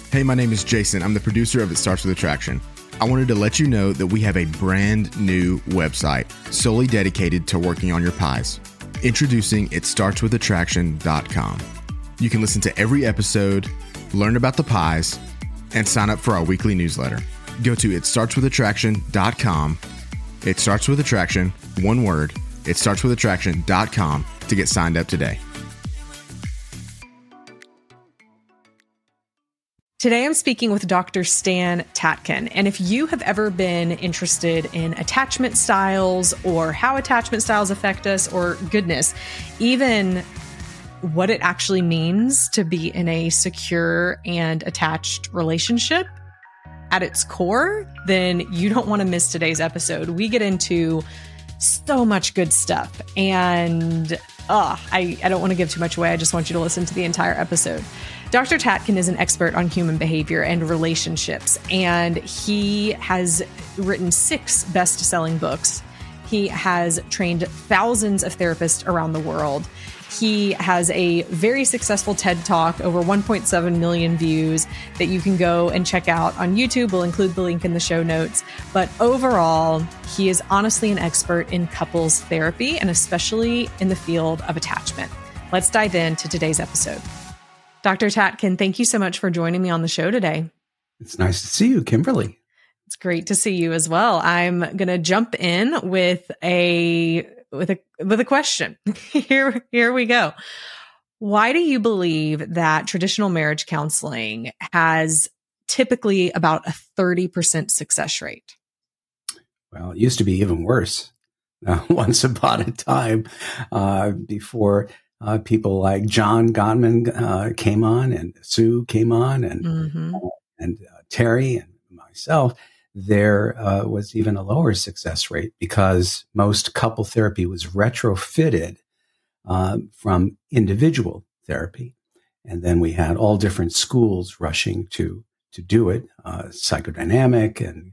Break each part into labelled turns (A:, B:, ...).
A: Hey, my name is Jason. I'm the producer of It Starts With Attraction. I wanted to let you know that we have a brand new website solely dedicated to working on your pies. Introducing itstartswithattraction.com. You can listen to every episode, learn about the pies, and sign up for our weekly newsletter. Go to itstartswithattraction.com. It starts with attraction, one word, itstartswithattraction.com to get signed up today.
B: Today I'm speaking with Dr. Stan Tatkin, and if you have ever been interested in attachment styles or how attachment styles affect us, or goodness, even what it actually means to be in a secure and attached relationship at its core, then you don't want to miss today's episode. We get into so much good stuff, and I don't want to give too much away. I just want you to listen to the entire episode. Dr. Tatkin is an expert on human behavior and relationships, and he has written 6 best-selling books. He has trained thousands of therapists around the world. He has a very successful TED Talk, over 1.7 million views, that you can go and check out on YouTube. We'll include the link in the show notes. But overall, he is honestly an expert in couples therapy, and especially in the field of attachment. Let's dive into today's episode. Dr. Tatkin, thank you so much for joining me on the show today.
C: It's nice to see you, Kimberly.
B: It's great to see you as well. I'm going to jump in with a question. Here we go. Why do you believe that traditional marriage counseling has typically about a 30% success rate?
C: Well, it used to be even worse. Once upon a time, before people like John Gottman came on, and Sue came on, and Terry and myself, there was even a lower success rate because most couple therapy was retrofitted from individual therapy. And then we had all different schools rushing to do it, psychodynamic and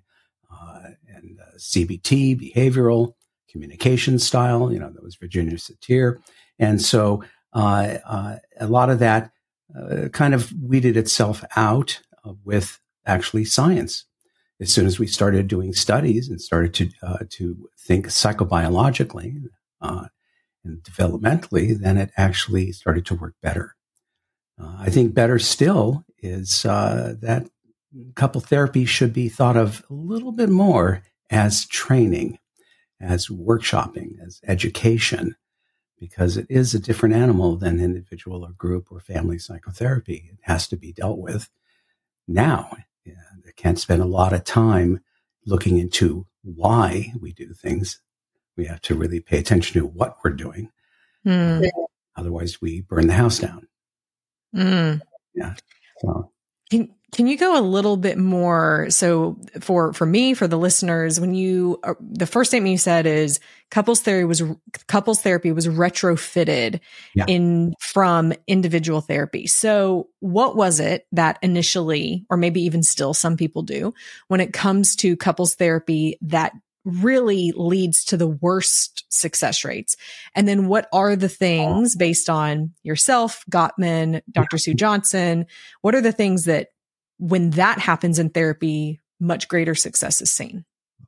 C: CBT, behavioral, communication style, that was Virginia Satir. And so a lot of that kind of weeded itself out with actually science. As soon as we started doing studies and started to think psychobiologically and developmentally, then it actually started to work better. I think better still is that couple therapy should be thought of a little bit more as training, as workshopping, as education, because it is a different animal than individual or group or family psychotherapy. It has to be dealt with now. I can't spend a lot of time looking into why we do things. We have to really pay attention to what we're doing. Otherwise, we burn the house down. Yeah. So.
B: Can you go a little bit more? So for me, for the listeners, when the first statement you said is couples therapy was retrofitted from individual therapy. So what was it that initially, or maybe even still some people do, when it comes to couples therapy that really leads to the worst success rates? And then what are the things based on yourself, Gottman, Dr. Sue Johnson, what are the things that when that happens in therapy, much greater success is seen?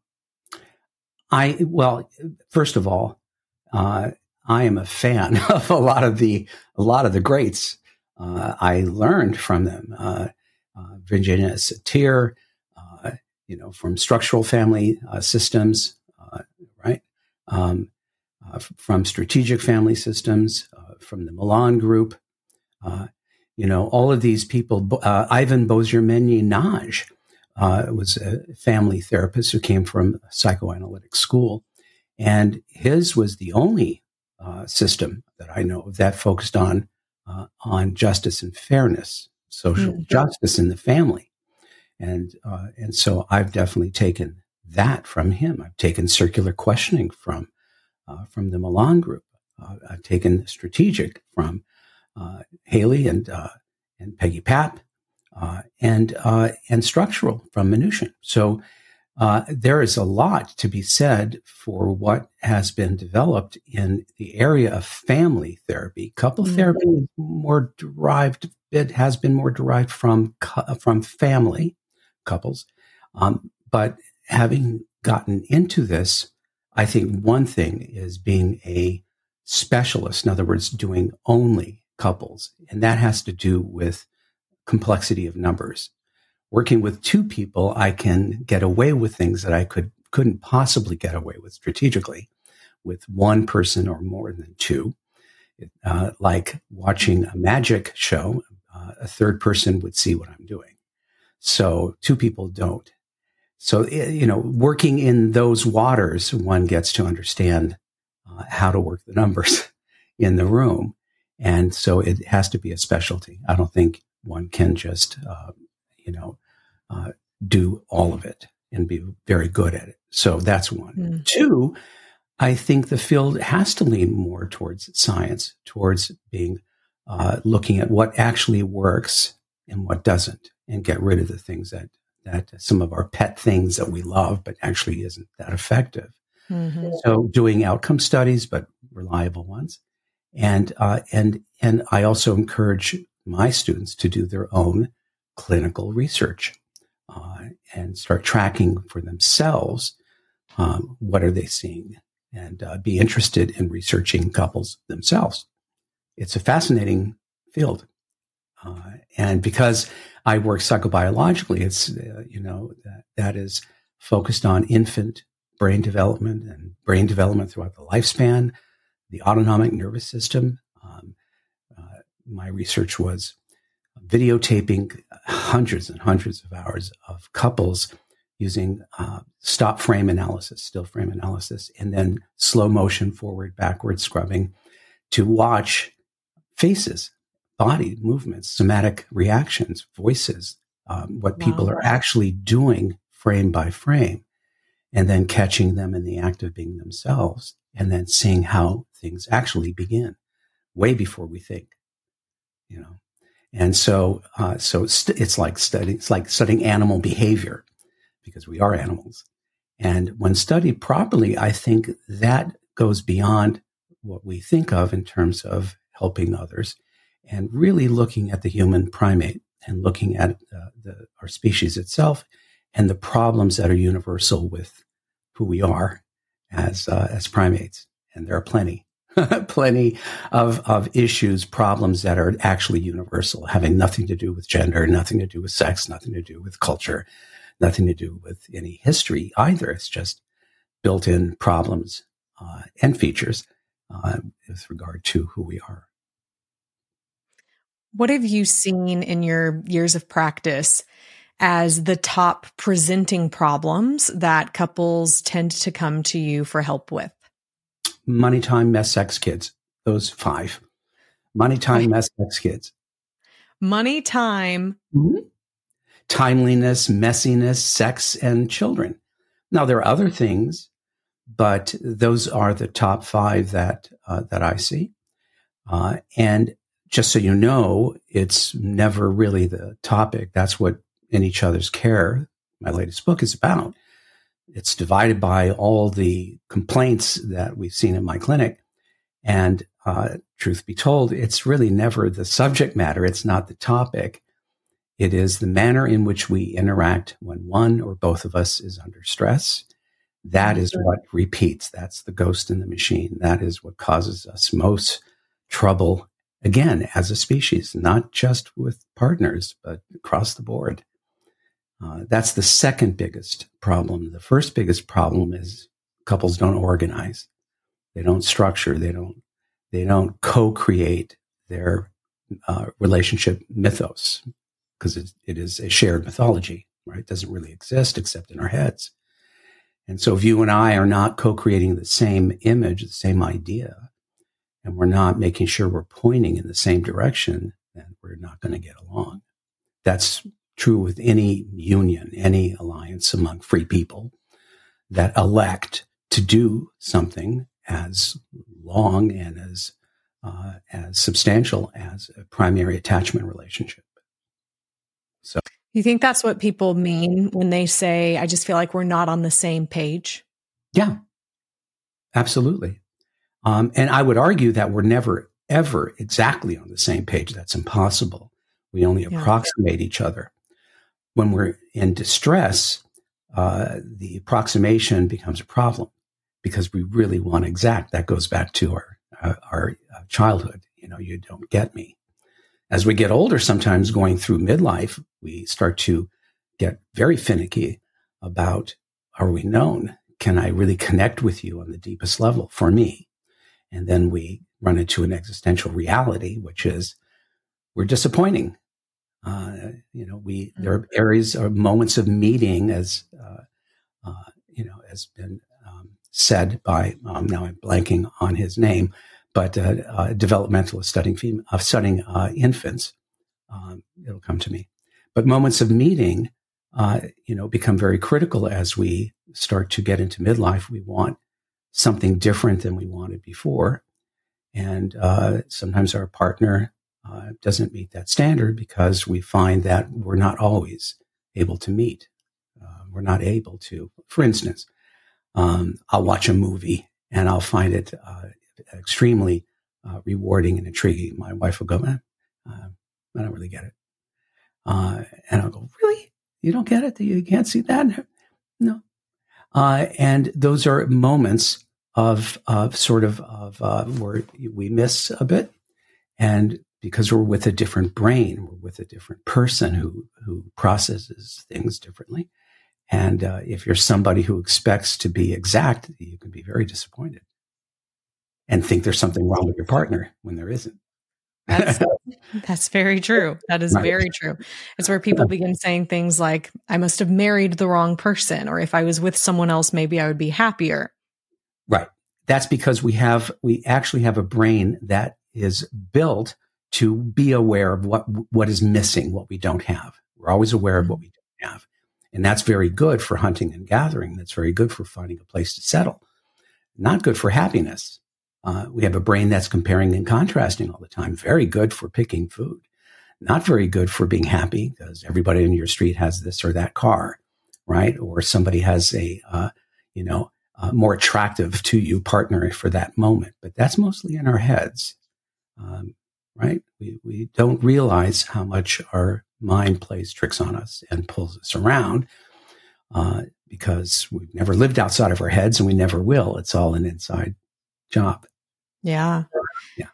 C: Well, first of all, I am a fan of a lot of the greats. I learned from them. Virginia Satir, from structural family systems, right? From strategic family systems, from the Milan Group. All of these people, Ivan Bozier-Menyi-Nagy was a family therapist who came from a psychoanalytic school. And his was the only system that I know of that focused on justice and fairness, social justice in the family. And so I've definitely taken that from him. I've taken circular questioning from the Milan Group. I've taken strategic from Haley and Peggy Papp, and structural from Mnuchin. So there is a lot to be said for what has been developed in the area of family therapy. Couple therapy is more derived bit has been more derived from family couples. But having gotten into this, I think one thing is being a specialist, in other words, doing only couples. And that has to do with complexity of numbers. Working with two people, I can get away with things that I couldn't possibly get away with strategically with one person or more than two. Like watching a magic show, a third person would see what I'm doing. So two people don't. So, working in those waters, one gets to understand how to work the numbers in the room. And so it has to be a specialty. I don't think one can just, do all of it and be very good at it. So that's one. Mm. Two, I think the field has to lean more towards science, towards being looking at what actually works and what doesn't, and get rid of the things that some of our pet things that we love, but actually isn't that effective. Mm-hmm. So doing outcome studies, but reliable ones. And I also encourage my students to do their own clinical research and start tracking for themselves what are they seeing, and be interested in researching couples themselves. It's a fascinating field. And because I work psychobiologically, it's, that is focused on infant brain development and brain development throughout the lifespan, the autonomic nervous system. My research was videotaping hundreds and hundreds of hours of couples using stop frame analysis, still frame analysis, and then slow motion forward, backward scrubbing to watch faces, body movements, somatic reactions, voices, what people are actually doing frame by frame, and then catching them in the act of being themselves, and then seeing how things actually begin way before we think, And so it's like studying animal behavior, because we are animals. And when studied properly, I think that goes beyond what we think of in terms of helping others, and really looking at the human primate and looking at our species itself and the problems that are universal with who we are as primates. And there are plenty of issues, problems that are actually universal, having nothing to do with gender, nothing to do with sex, nothing to do with culture, nothing to do with any history either. It's just built-in problems and features with regard to who we are.
B: What have you seen in your years of practice as the top presenting problems that couples tend to come to you for help with?
C: Money, time, mess, sex, kids. Those 5. Money, time, mess, sex, kids.
B: Money, time.
C: Mm-hmm. Timeliness, messiness, sex, and children. Now, there are other things, but those are the top 5 that I see. And just so you know, it's never really the topic. That's what In Each Other's Care, my latest book, is about. It's divided by all the complaints that we've seen in my clinic. And truth be told, it's really never the subject matter. It's not the topic. It is the manner in which we interact when one or both of us is under stress. That is what repeats. That's the ghost in the machine. That is what causes us most trouble, again, as a species, not just with partners, but across the board. That's the second biggest problem. The first biggest problem is couples don't organize. They don't structure. They don't co-create their relationship mythos, because it is a shared mythology, right? It doesn't really exist except in our heads. And so if you and I are not co-creating the same image, the same idea, and we're not making sure we're pointing in the same direction, then we're not going to get along. That's true with any union, any alliance among free people that elect to do something as long and as substantial as a primary attachment relationship. So,
B: you think that's what people mean when they say, I just feel like we're not on the same page?
C: Yeah, absolutely. And I would argue that we're never, ever exactly on the same page. That's impossible. We only approximate each other. When we're in distress, the approximation becomes a problem because we really want to exact. That goes back to our childhood. You don't get me. As we get older, sometimes going through midlife, we start to get very finicky about, are we known? Can I really connect with you on the deepest level for me? And then we run into an existential reality, which is we're disappointing. There are areas or moments of meeting, as has been said by, now I'm blanking on his name, but developmentalist studying infants. It'll come to me. But moments of meeting, become very critical as we start to get into midlife. We want something different than we wanted before. And sometimes our partner doesn't meet that standard because we find that we're not always able to meet. We're not able to, for instance, I'll watch a movie and I'll find it extremely rewarding and intriguing. My wife will go, I don't really get it. And I'll go, really? You don't get it? You can't see that? No. And those are moments of where we miss a bit. And because we're with a different brain, we're with a different person who processes things differently. And if you're somebody who expects to be exact, you can be very disappointed and think there's something wrong with your partner when there isn't.
B: That's very true. That is very true. It's where people begin saying things like, I must have married the wrong person, or if I was with someone else, maybe I would be happier.
C: Right. That's because we actually have a brain that is built to be aware of what is missing, what we don't have. We're always aware of what we don't have. And that's very good for hunting and gathering. That's very good for finding a place to settle. Not good for happiness. We have a brain that's comparing and contrasting all the time. Very good for picking food. Not very good for being happy because everybody in your street has this or that car, right? Or somebody has a more attractive to you partner for that moment. But that's mostly in our heads, right? We don't realize how much our mind plays tricks on us and pulls us around because we've never lived outside of our heads and we never will. It's all an inside job.
B: Yeah.
C: Yeah.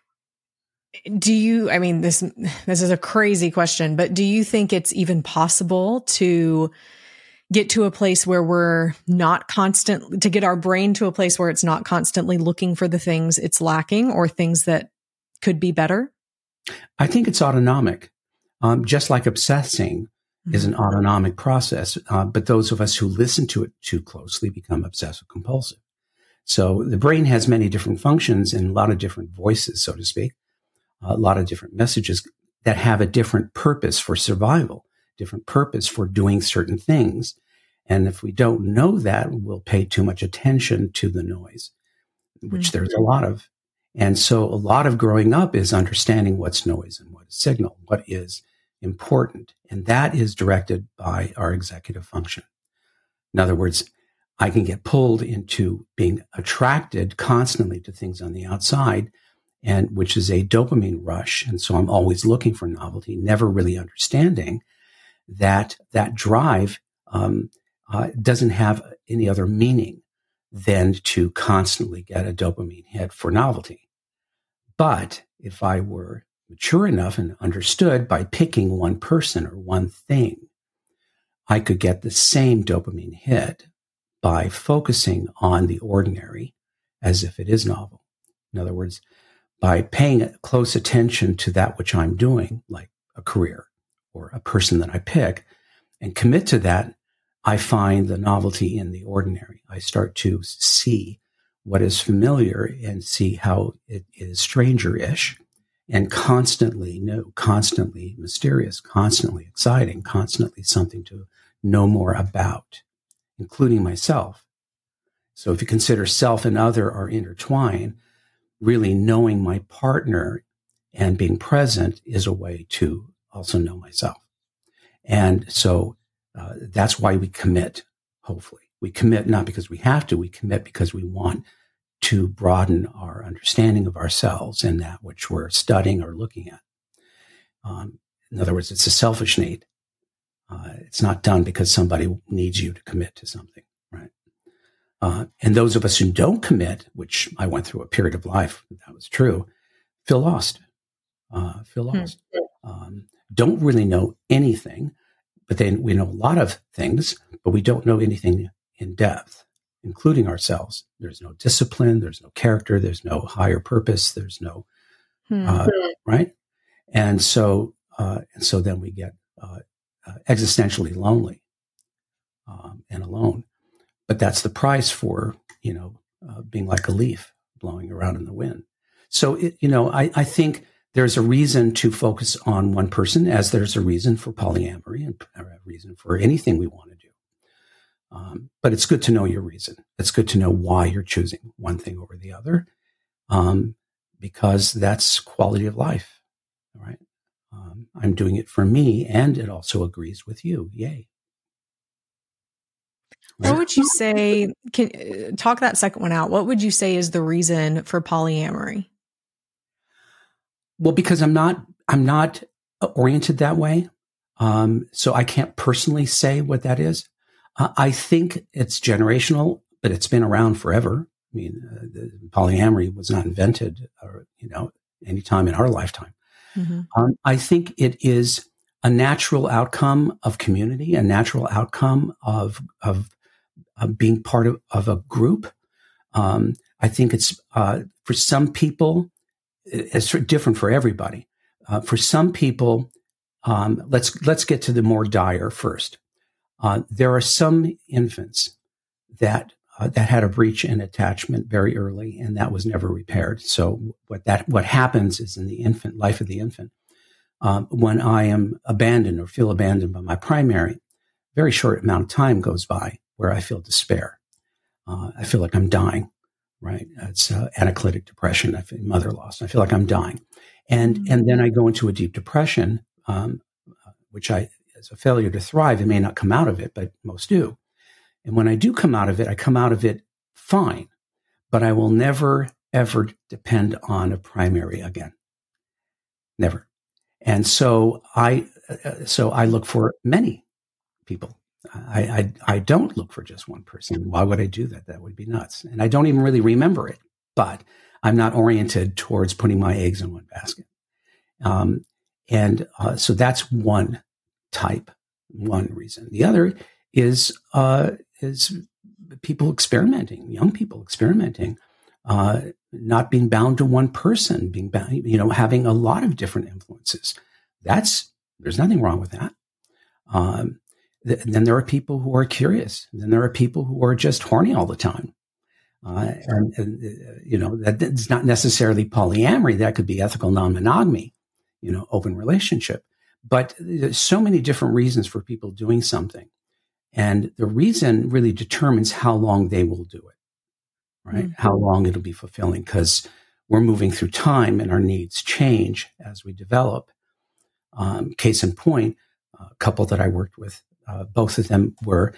B: This is a crazy question, but do you think it's even possible to get to a place where we're not to get our brain to a place where it's not constantly looking for the things it's lacking or things that could be better?
C: I think it's autonomic. Just like obsessing is an autonomic process. But those of us who listen to it too closely become obsessive compulsive. So the brain has many different functions and a lot of different voices, so to speak, a lot of different messages that have a different purpose for survival, different purpose for doing certain things. And if we don't know that, we'll pay too much attention to the noise, which there's a lot of. And so a lot of growing up is understanding what's noise and what is signal, what is important. And that is directed by our executive function. In other words, I can get pulled into being attracted constantly to things on the outside, and which is a dopamine rush. And so I'm always looking for novelty, never really understanding that drive doesn't have any other meaning than to constantly get a dopamine hit for novelty. But if I were mature enough and understood by picking one person or one thing, I could get the same dopamine hit by focusing on the ordinary as if it is novel. In other words, by paying close attention to that which I'm doing, like a career or a person that I pick, and commit to that, I find the novelty in the ordinary. I start to see what is familiar and see how it is stranger-ish and constantly new, constantly mysterious, constantly exciting, constantly something to know more about, including myself. So if you consider self and other are intertwined, really knowing my partner and being present is a way to also know myself. And so that's why we commit, hopefully. We commit not because we have to, we commit because we want to broaden our understanding of ourselves and that which we're studying or looking at. In other words, it's a selfish need. It's not done because somebody needs you to commit to something, right? And those of us who don't commit, which I went through a period of life that was true, feel lost. Don't really know anything, but then we know a lot of things, but we don't know anything in depth, including ourselves. There's no discipline, there's no character, there's no higher purpose, there's no, right? And so then we get existentially lonely and alone. But that's the price for, being like a leaf blowing around in the wind. So, I think there's a reason to focus on one person, as there's a reason for polyamory and a reason for anything we want to do. But it's good to know your reason. It's good to know why you're choosing one thing over the other, because that's quality of life, right? I'm doing it for me, and it also agrees with you. Yay. Right?
B: What would you say, talk that second one out. What would you say is the reason for polyamory?
C: Well, because I'm not oriented that way. So I can't personally say what that is. I think it's generational, but it's been around forever. I mean, polyamory was not invented, any time in our lifetime. Mm-hmm. I think it is a natural outcome of community, a natural outcome of being part of a group. I think it's for some people, it's different for everybody. For some people, let's get to the more dire first. There are some infants that had a breach in attachment very early, and that was never repaired. So what happens is in the life of the infant, when I am abandoned or feel abandoned by my primary, very short amount of time goes by where I feel despair. I feel like I'm dying, right? It's anaclitic depression. I feel mother loss. I feel like I'm dying. And then I go into a deep depression, which is a failure to thrive. I may not come out of it, but most do. And when I do come out of it, I come out of it fine, but I will never, ever depend on a primary again. Never. And so I look for many people. I don't look for just one person. Why would I do that? That would be nuts. And I don't even really remember it, but I'm not oriented towards putting my eggs in one basket. So that's one reason. The other is people experimenting, young people experimenting, not being bound to one person, being bound, having a lot of different influences. There's nothing wrong with that. Then there are people who are curious. Then there are people who are just horny all the time. That's not necessarily polyamory. That could be ethical non-monogamy, open relationship. But there's so many different reasons for people doing something. And the reason really determines how long they will do it, right? Mm-hmm. How long it'll be fulfilling, because we're moving through time and our needs change as we develop. Case in point, a couple that I worked with, both of them were,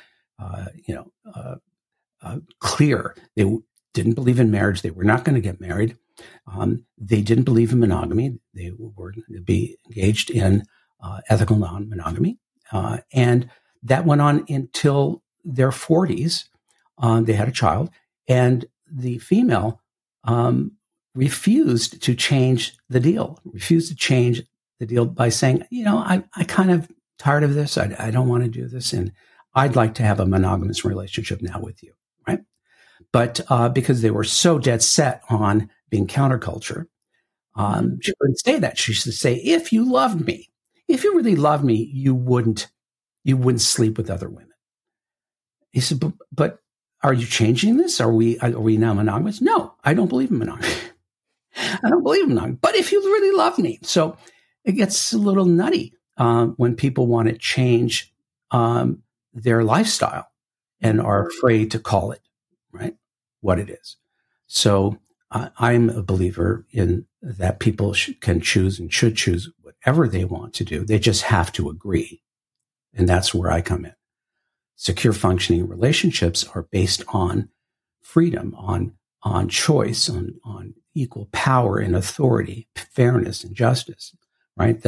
C: clear. They didn't believe in marriage. They were not going to get married. They didn't believe in monogamy. They were going to be engaged in ethical non-monogamy. And that went on until their 40s. They had a child, and the female refused to change the deal, by saying, I kind of tired of this. I don't want to do this. And I'd like to have a monogamous relationship now with you. Right. But because they were so dead set on being counterculture, she wouldn't say that. She should say, if you loved me, if you really loved me, you wouldn't sleep with other women. He said, but are you changing this? Are we now monogamous? No, I don't believe in monogamy. I don't believe in monogamy. But if you really love me. So it gets a little nutty when people want to change their lifestyle and are afraid to call it, right, what it is. So I'm a believer in that people can choose and should choose whatever they want to do. They just have to agree. And that's where I come in. Secure functioning relationships are based on freedom, on choice, on equal power and authority, fairness and justice, right? That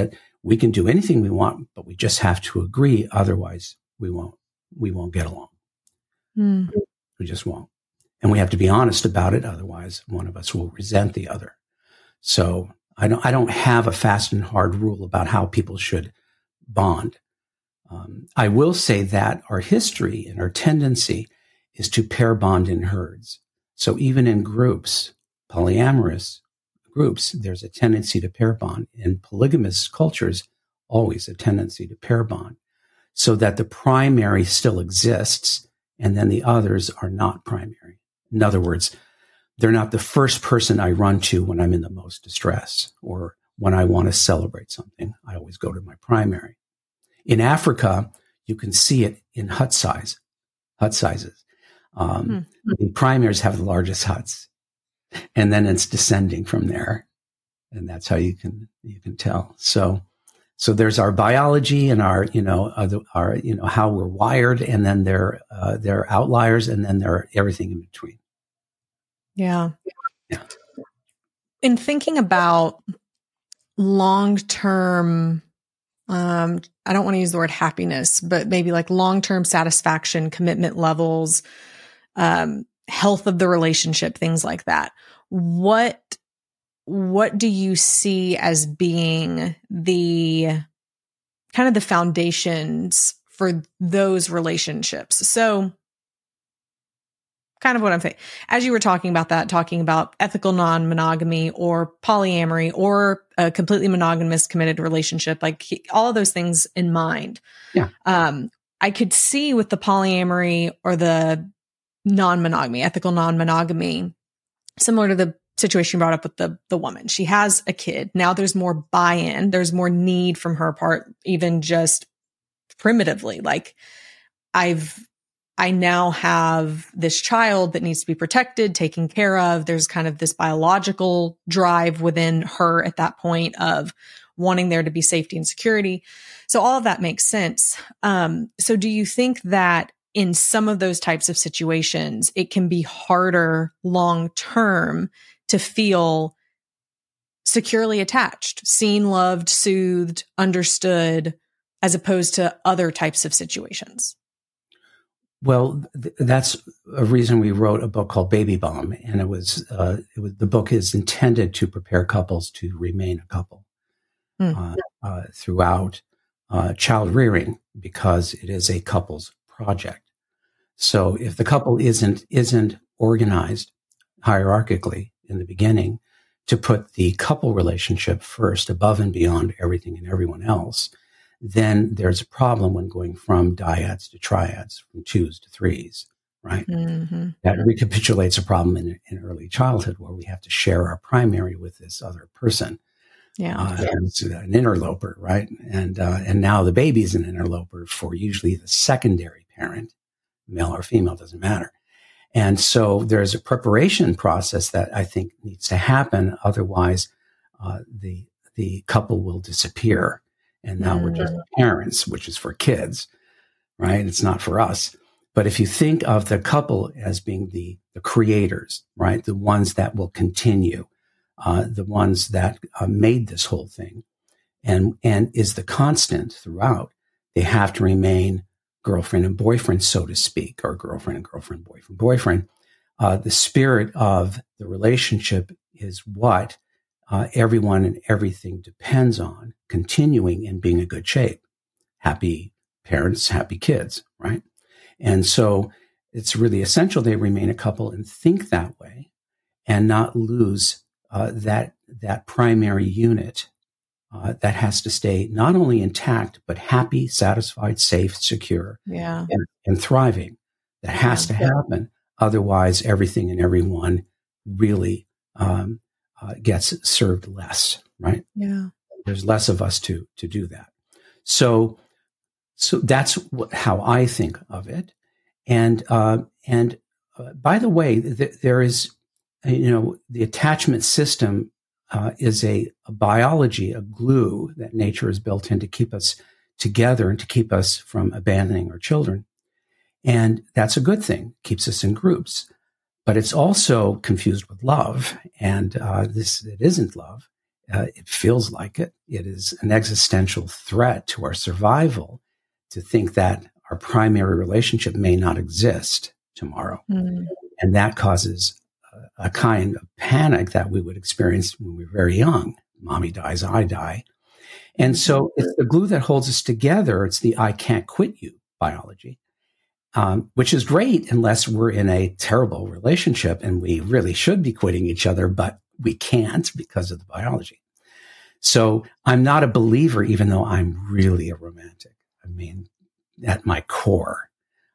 C: We can do anything we want, but we just have to agree. Otherwise, we won't get along.
B: Mm.
C: We just won't. And we have to be honest about it. Otherwise, one of us will resent the other. So I don't have a fast and hard rule about how people should bond. I will say that our history and our tendency is to pair bond in herds. So even in groups, polyamorous groups, there's a tendency to pair bond. In polygamous cultures, always a tendency to pair bond, so that the primary still exists and then the others are not primary. In other words, they're not the first person I run to when I'm in the most distress or when I want to celebrate something. I always go to my primary. In Africa, you can see it in hut sizes. The primaries have the largest huts, and then it's descending from there, and that's how you can tell. So there's our biology and our how we're wired, and then there are outliers, and then there are everything in between.
B: Yeah.
C: Yeah.
B: In thinking about long-term, I don't want to use the word happiness, but maybe like long-term satisfaction, commitment levels, health of the relationship, things like that. What do you see as being the kind of the foundations for those relationships? So kind of what I'm saying, as you were talking about ethical non-monogamy or polyamory or a completely monogamous committed relationship, like all of those things in mind.
C: Yeah.
B: I could see with the polyamory or the non-monogamy, ethical non-monogamy, similar to the situation you brought up with the woman. She has a kid. Now there's more buy-in. There's more need from her part, even just primitively. Like I now have this child that needs to be protected, taken care of. There's kind of this biological drive within her at that point of wanting there to be safety and security. So all of that makes sense. So do you think that in some of those types of situations, it can be harder long-term to feel securely attached, seen, loved, soothed, understood, as opposed to other types of situations?
C: Well, that's a reason we wrote a book called Baby Bomb, and it was the book is intended to prepare couples to remain a couple throughout child rearing, because it is a couple's project. So if the couple isn't organized hierarchically in the beginning to put the couple relationship first, above and beyond everything and everyone else, then there's a problem when going from dyads to triads, from twos to threes, right? Mm-hmm. That recapitulates a problem in early childhood where we have to share our primary with this other person.
B: Yeah.
C: It's an interloper, right? And now the baby's an interloper for usually the secondary parent, male or female, doesn't matter. And so there's a preparation process that I think needs to happen. Otherwise, the couple will disappear. And now we're just parents, which is for kids, right? It's not for us. But if you think of the couple as being the creators, right? The ones that will continue, the ones that made this whole thing and is the constant throughout, they have to remain girlfriend and boyfriend, so to speak, or girlfriend and girlfriend, boyfriend. The spirit of the relationship is what everyone and everything depends on continuing and being in good shape. Happy parents, happy kids, right? And so it's really essential they remain a couple and think that way and not lose that primary unit that has to stay not only intact, but happy, satisfied, safe, secure, and thriving. That has to happen. Otherwise, everything and everyone really gets served less, right?
B: Yeah.
C: There's less of us to do that. So that's how I think of it. And by the way, there is, the attachment system is a biology, a glue that nature has built in to keep us together and to keep us from abandoning our children. And that's a good thing, keeps us in groups. But it's also confused with love. And it isn't love. It feels like it. It is an existential threat to our survival to think that our primary relationship may not exist tomorrow. And that causes a kind of panic that we would experience when we were very young. Mommy dies, I die. And so it's the glue that holds us together. It's the I can't quit you biology, which is great unless we're in a terrible relationship and we really should be quitting each other, but we can't because of the biology. So I'm not a believer, even though I'm really a romantic. I mean, at my core,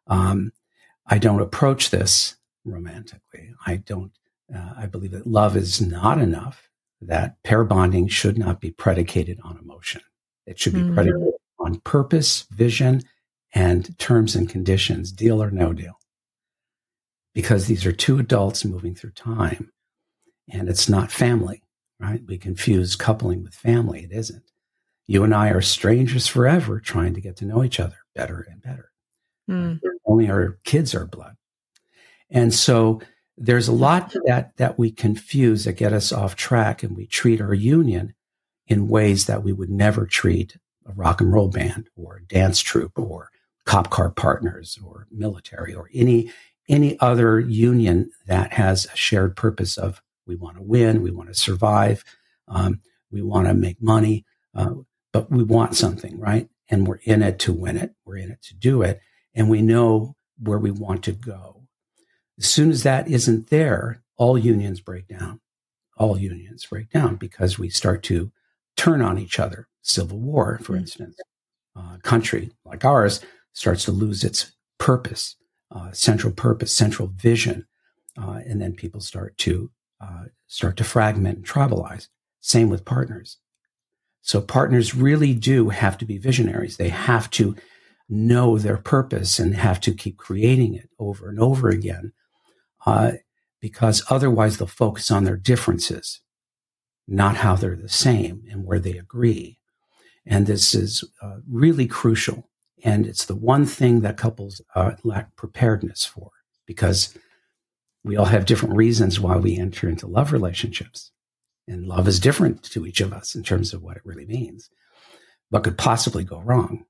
C: I don't approach this romantically. I believe that love is not enough, that pair bonding should not be predicated on emotion. It should be predicated on purpose, vision, and terms and conditions, deal or no deal. Because these are two adults moving through time, and it's not family, right? We confuse coupling with family. It isn't. You and I are strangers forever trying to get to know each other better and better. Only our kids are blood. And so there's a lot that we confuse that get us off track, and we treat our union in ways that we would never treat a rock and roll band or a dance troupe or cop car partners or military or any other union that has a shared purpose of we want to win, we want to survive, we want to make money, but we want something, right? And we're in it to win it. We're in it to do it. And we know where we want to go. As soon as that isn't there, all unions break down. All unions break down because we start to turn on each other. Civil war, for instance, a country like ours starts to lose its purpose, central vision, and then people start to fragment and tribalize. Same with partners. So partners really do have to be visionaries. They have to know their purpose and have to keep creating it over and over again, because otherwise they'll focus on their differences, not how they're the same and where they agree. And this is really crucial. And it's the one thing that couples lack preparedness for, because we all have different reasons why we enter into love relationships. And love is different to each of us in terms of what it really means. What could possibly go wrong?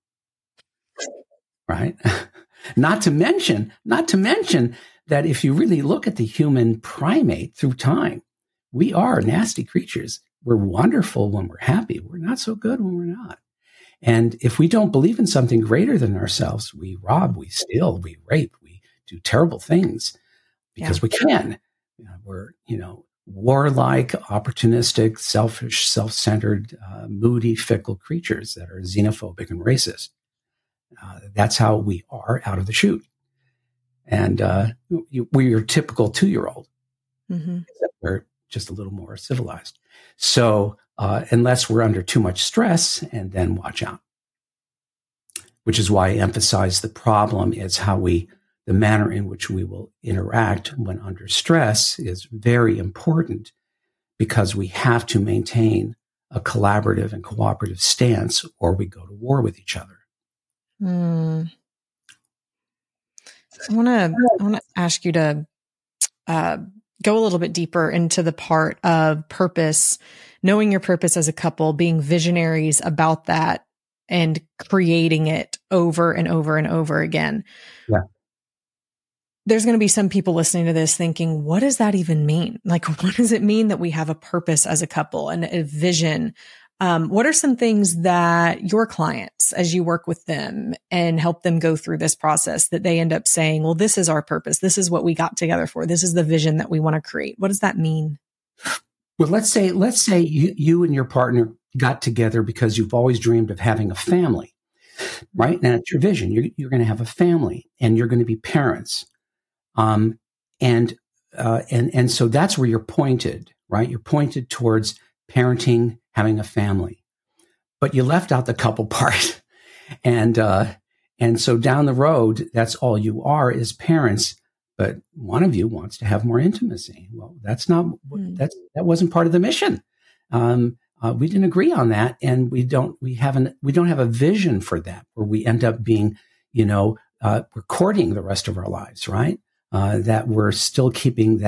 C: Right? Not to mention that if you really look at the human primate through time, we are nasty creatures. We're wonderful when we're happy. We're not so good when we're not. And if we don't believe in something greater than ourselves, we rob, we steal, we rape, we do terrible things because we can. We're, warlike, opportunistic, selfish, self-centered, moody, fickle creatures that are xenophobic and racist. That's how we are out of the chute. And we're your typical 2-year-old, except we're just a little more civilized. So unless we're under too much stress, and then watch out. Which is why I emphasize the problem is the manner in which we will interact when under stress is very important, because we have to maintain a collaborative and cooperative stance, or we go to war with each other.
B: I want to ask you to go a little bit deeper into the part of purpose, knowing your purpose as a couple, being visionaries about that, and creating it over and over and over again.
C: Yeah.
B: There's going to be some people listening to this thinking, what does that even mean? Like, what does it mean that we have a purpose as a couple and a vision? What are some things that your clients, as you work with them and help them go through this process, that they end up saying, well, this is our purpose. This is what we got together for. This is the vision that we want to create. What does that mean?
C: Well, let's say you and your partner got together because you've always dreamed of having a family, right? And it's your vision. You're going to have a family, and you're going to be parents. And so that's where you're pointed, right? You're pointed towards parenting, having a family, but you left out the couple part. And so down the road, that's all you are is parents, but one of you wants to have more intimacy. Well, that wasn't part of the mission. We didn't agree on that. And we don't have a vision for that, where we end up being, we're courting the rest of our lives, right? That we're still keeping that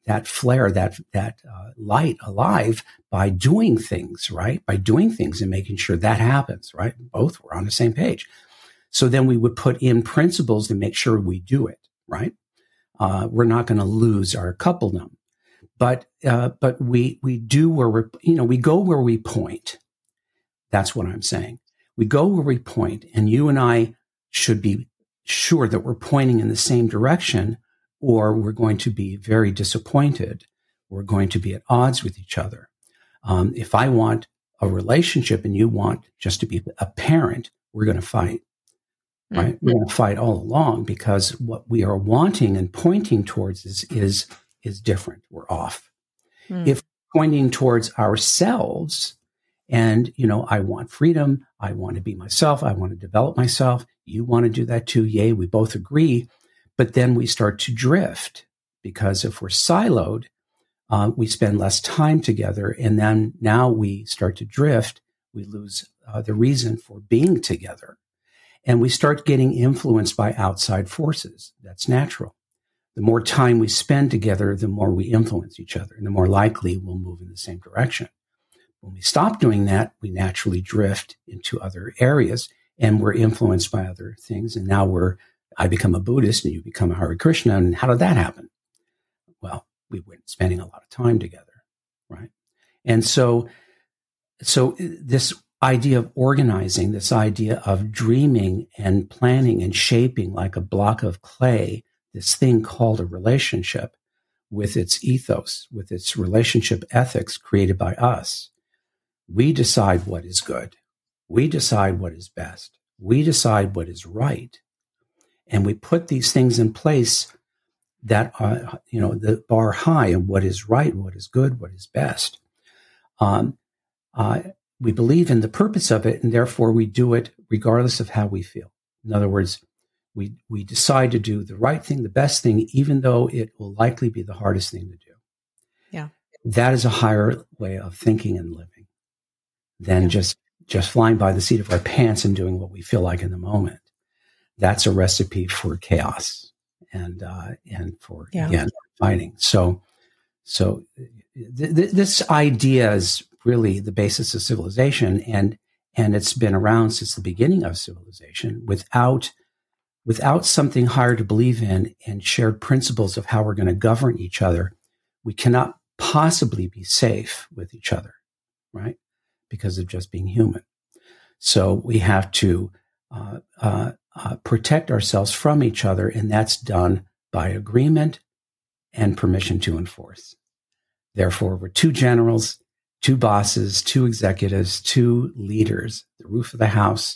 C: flare, that light alive by doing things, right? By doing things and making sure that happens, right? Both were on the same page. So then we would put in principles to make sure we do it, right? We're not going to lose our coupledom, but we do where we go where we point. That's what I'm saying. We go where we point, and you and I should be sure that we're pointing in the same direction, or we're going to be very disappointed. We're going to be at odds with each other. If I want a relationship and you want just to be a parent, we're going to fight, right? Mm-hmm. We're going to fight all along because what we are wanting and pointing towards is different. We're off. Mm. If pointing towards ourselves and, I want freedom, I want to be myself, I want to develop myself, you want to do that too, yay, we both agree. But then we start to drift because if we're siloed, we spend less time together. And then now we start to drift. We lose the reason for being together. And we start getting influenced by outside forces. That's natural. The more time we spend together, the more we influence each other, and the more likely we'll move in the same direction. When we stop doing that, we naturally drift into other areas, and we're influenced by other things. And now I become a Buddhist and you become a Hare Krishna. And how did that happen? Well, we went spending a lot of time together, right? And so this idea of organizing, this idea of dreaming and planning and shaping like a block of clay, this thing called a relationship with its ethos, with its relationship ethics created by us. We decide what is good. We decide what is best. We decide what is right. And we put these things in place that are, the bar high and what is right, what is good, what is best. We believe in the purpose of it, and therefore we do it regardless of how we feel. In other words, we decide to do the right thing, the best thing, even though it will likely be the hardest thing to do.
B: Yeah.
C: That is a higher way of thinking and living than just flying by the seat of our pants and doing what we feel like in the moment. That's a recipe for chaos and for again fighting. So this idea is really the basis of civilization, and it's been around since the beginning of civilization. Without something higher to believe in and shared principles of how we're going to govern each other, we cannot possibly be safe with each other, right? Because of just being human. So we have to protect ourselves from each other, and that's done by agreement and permission to enforce. Therefore, we're two generals, two bosses, two executives, two leaders, the roof of the house.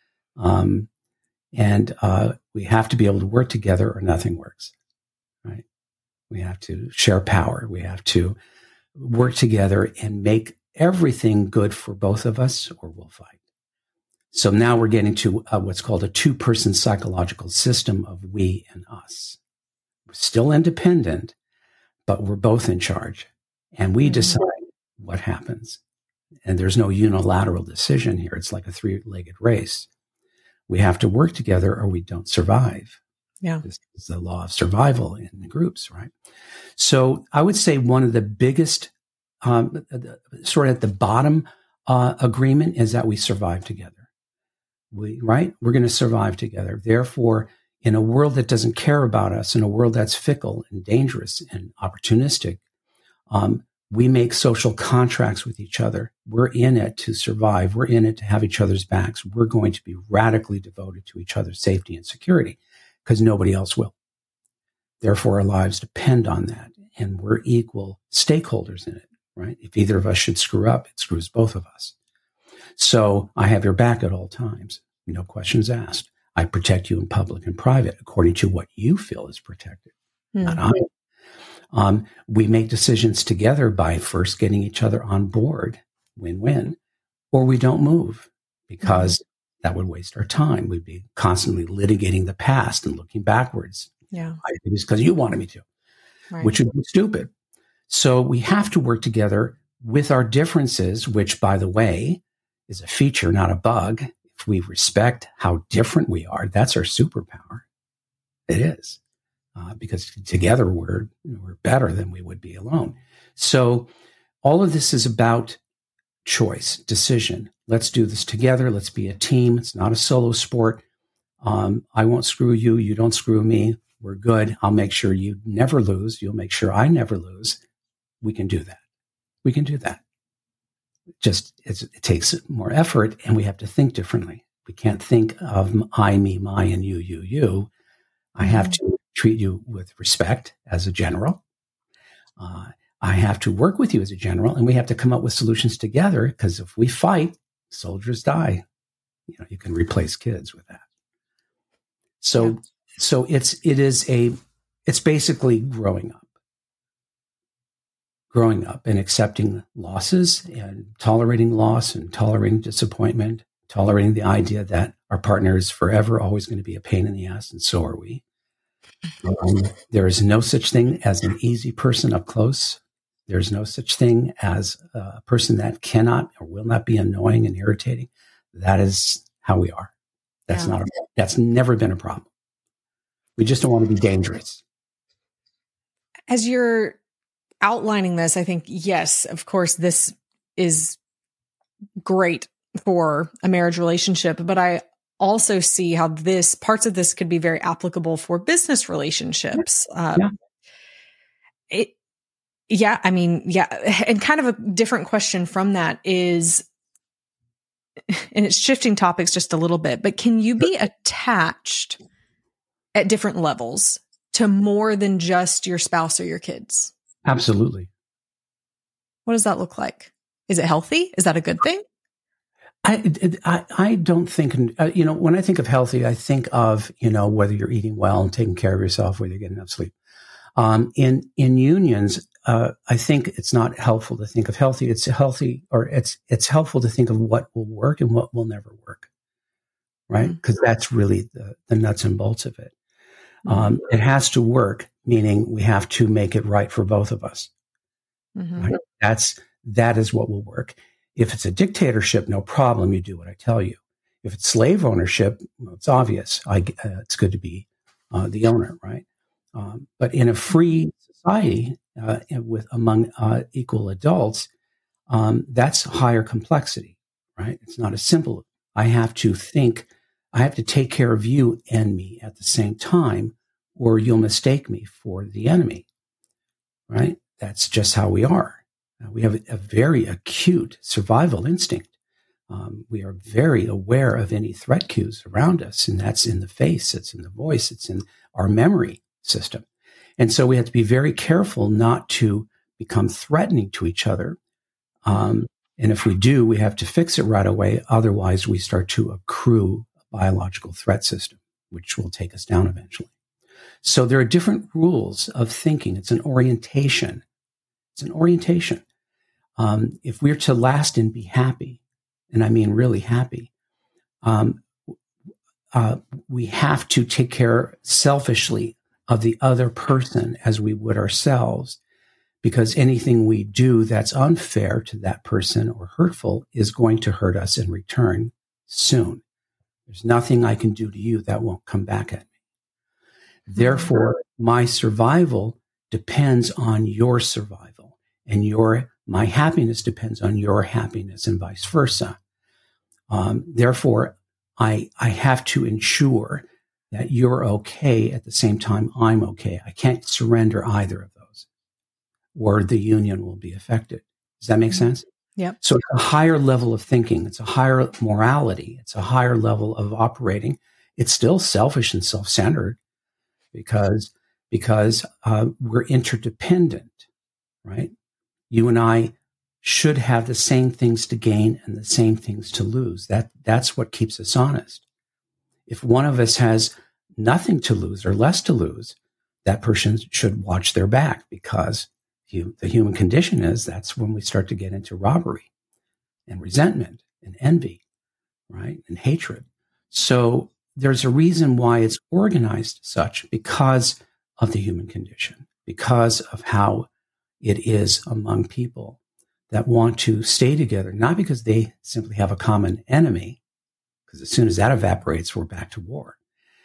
C: And we have to be able to work together or nothing works, right? We have to share power. We have to work together and make everything good for both of us, or we'll fight. So now we're getting to what's called a two-person psychological system of we and us. We're still independent, but we're both in charge. And we decide what happens. And there's no unilateral decision here. It's like a three-legged race. We have to work together or we don't survive.
B: Yeah.
C: This is the law of survival in the groups, right? So I would say one of the biggest, sort of at the bottom agreement is that we survive together. We're going to survive together. Therefore, in a world that doesn't care about us, in a world that's fickle and dangerous and opportunistic, we make social contracts with each other. We're in it to survive. We're in it to have each other's backs. We're going to be radically devoted to each other's safety and security because nobody else will. Therefore, our lives depend on that. And we're equal stakeholders in it, right? If either of us should screw up, it screws both of us. So I have your back at all times. No questions asked. I protect you in public and private according to what you feel is protected, not I. We make decisions together by first getting each other on board, win-win, or we don't move because that would waste our time. We'd be constantly litigating the past and looking backwards.
B: Yeah.
C: I did this because you wanted me to, which would be stupid. So we have to work together with our differences, which, by the way, is a feature, not a bug. If we respect how different we are, that's our superpower. It is. because together we're better than we would be alone. So all of this is about choice, decision. Let's do this together. Let's be a team. It's not a solo sport. I won't screw you. You don't screw me. We're good. I'll make sure you never lose. You'll make sure I never lose. We can do that. We can do that. Just it takes more effort, and we have to think differently. We can't think of I, me, my, and you. I have to treat you with respect as a general. I have to work with you as a general, and we have to come up with solutions together, because if we fight, soldiers die. You can replace kids with that. So it's basically growing up and accepting losses and tolerating loss and tolerating disappointment, tolerating the idea that our partner is forever always going to be a pain in the ass, and so are we. There is no such thing as an easy person up close. There's no such thing as a person that cannot or will not be annoying and irritating. That is how we are. That's never been a problem. We just don't want to be dangerous.
B: As you're outlining this, I think, yes, of course, this is great for a marriage relationship, but I also see how parts of this could be very applicable for business relationships. And kind of a different question from that is, and it's shifting topics just a little bit, but can you be attached at different levels to more than just your spouse or your kids?
C: Absolutely.
B: What does that look like? Is it healthy? Is that a good thing?
C: I don't think, when I think of healthy, I think of, whether you're eating well and taking care of yourself, whether you're getting enough sleep. In unions, I think it's not helpful to think of healthy. It's healthy, or it's helpful to think of what will work and what will never work, right? Because that's really the nuts and bolts of it. It has to work, meaning we have to make it right for both of us. Right? That is what will work. If it's a dictatorship, no problem. You do what I tell you. If it's slave ownership, well, it's obvious. It's good to be the owner, right? But in a free society, among equal adults, that's higher complexity, right? It's not as simple. I have to take care of you and me at the same time, or you'll mistake me for the enemy, right? That's just how we are. We have a very acute survival instinct. We are very aware of any threat cues around us, and that's in the face, it's in the voice, it's in our memory system. And so we have to be very careful not to become threatening to each other. And if we do, we have to fix it right away. Otherwise, we start to accrue a biological threat system, which will take us down eventually. So there are different rules of thinking. It's an orientation. If we're to last and be happy, and I mean really happy, we have to take care selfishly of the other person as we would ourselves, because anything we do that's unfair to that person or hurtful is going to hurt us in return soon. There's nothing I can do to you that won't come back at me. Therefore, my survival depends on your survival, and my happiness depends on your happiness, and vice versa. Therefore, I have to ensure that you're okay at the same time I'm okay. I can't surrender either of those, or the union will be affected. Does that make sense?
B: Yeah.
C: So it's a higher level of thinking. It's a higher morality. It's a higher level of operating. It's still selfish and self-centered because we're interdependent, right? You and I should have the same things to gain and the same things to lose. That's what keeps us honest. If one of us has nothing to lose or less to lose, that person should watch their back, because the human condition is that's when we start to get into robbery and resentment and envy, right? And hatred. So there's a reason why it's organized such, because of the human condition, because of how it is among people that want to stay together, not because they simply have a common enemy, because as soon as that evaporates, we're back to war.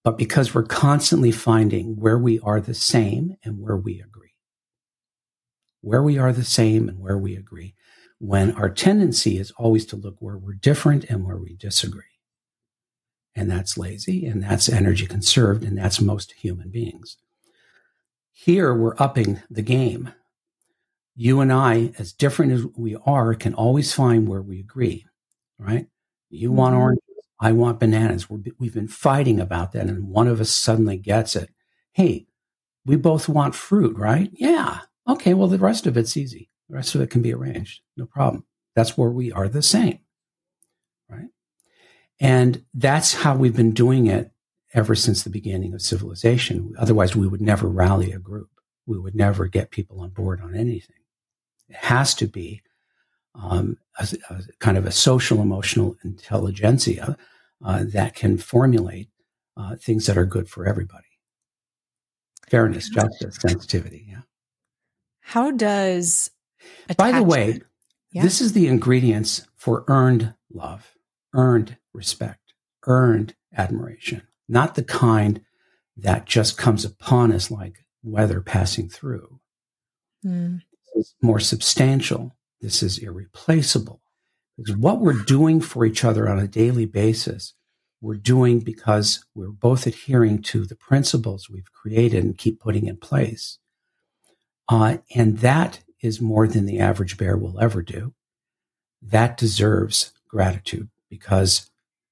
C: but because we're constantly finding where we are the same and where we agree. Where we are the same and where we agree. When our tendency is always to look where we're different and where we disagree. And that's lazy, and that's energy conserved, and that's most human beings. Here, we're upping the game. You and I, as different as we are, can always find where we agree, right? You want oranges, I want bananas. We've been fighting about that, and one of us suddenly gets it. Hey, we both want fruit, right? Yeah. Okay, well, the rest of it's easy. The rest of it can be arranged. No problem. That's where we are the same, right? And that's how we've been doing it ever since the beginning of civilization. Otherwise, we would never rally a group. We would never get people on board on anything. It has to be a kind of a social emotional intelligentsia that can formulate things that are good for everybody. Fairness, justice, sensitivity. Yeah.
B: How does
C: By the way, this is the ingredients for earned love, earned respect, earned admiration, not the kind that just comes upon us like weather passing through. This is more substantial. This is irreplaceable. Because what we're doing for each other on a daily basis, we're doing because we're both adhering to the principles we've created and keep putting in place. And that is more than the average bear will ever do. That deserves gratitude because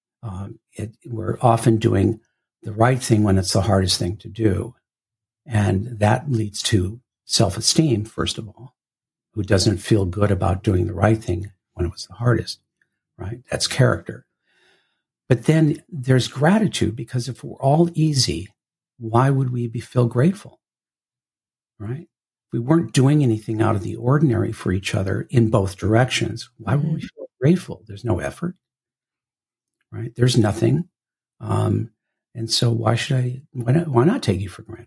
C: we're often doing the right thing when it's the hardest thing to do. And that leads to self-esteem, first of all. Who doesn't feel good about doing the right thing when it was the hardest, right? That's character. But then there's gratitude because if we're all easy, why would we feel grateful, right? If we weren't doing anything out of the ordinary for each other in both directions, why would we feel grateful? There's no effort, right? There's nothing. And so why not take you for granted?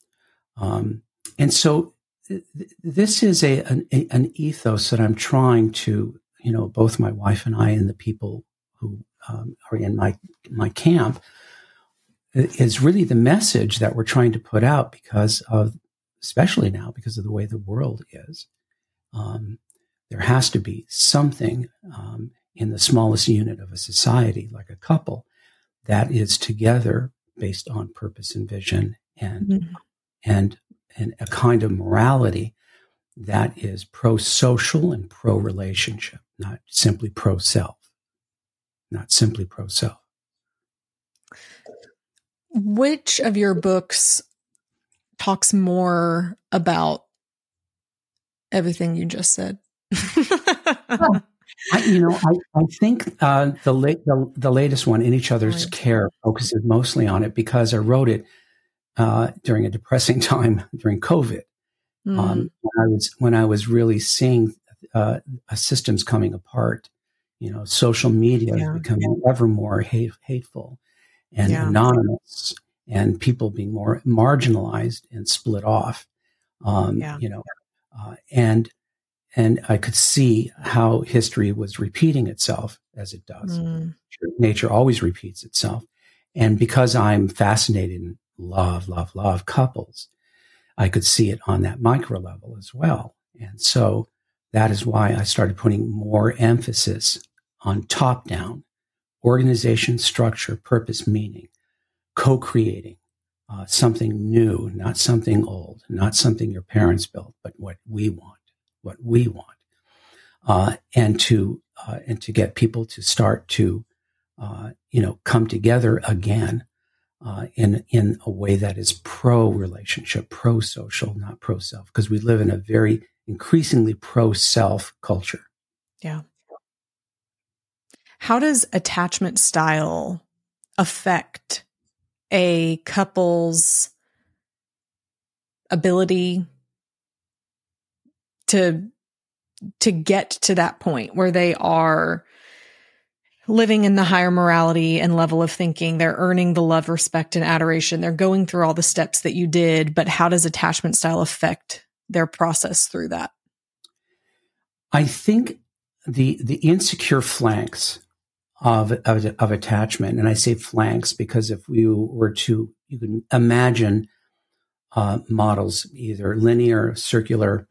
C: And so this is an ethos that I'm trying to, both my wife and I and the people who are in my camp is really the message that we're trying to put out because of, especially now, because of the way the world is. There has to be something in the smallest unit of a society, like a couple, that is together based on purpose and vision and a kind of morality that is pro-social and pro-relationship, not simply pro-self. Not simply pro-self.
B: Which of your books talks more about everything you just said?
C: I think the latest one, In Each Other's Care, focuses mostly on it because I wrote it during a depressing time during COVID, when I was really seeing systems coming apart. Social media is becoming ever more hateful and anonymous, and people being more marginalized and split off. And I could see how history was repeating itself as it does. Nature always repeats itself. And because I'm fascinated in love couples, I could see it on that micro level as well. And so that is why I started putting more emphasis on top-down organization, structure, purpose, meaning, co-creating something new, not something old, not something your parents built, but what we want, and to get people to start to come together again in a way that is pro-relationship, pro-social, not pro-self, because we live in a very increasingly pro-self culture.
B: Yeah. How does attachment style affect a couple's ability to get to that point where they are living in the higher morality and level of thinking? They're earning the love, respect, and adoration. They're going through all the steps that you did, but how does attachment style affect their process through that?
C: I think the insecure flanks of attachment. And I say flanks because if you can imagine models, either linear, circular,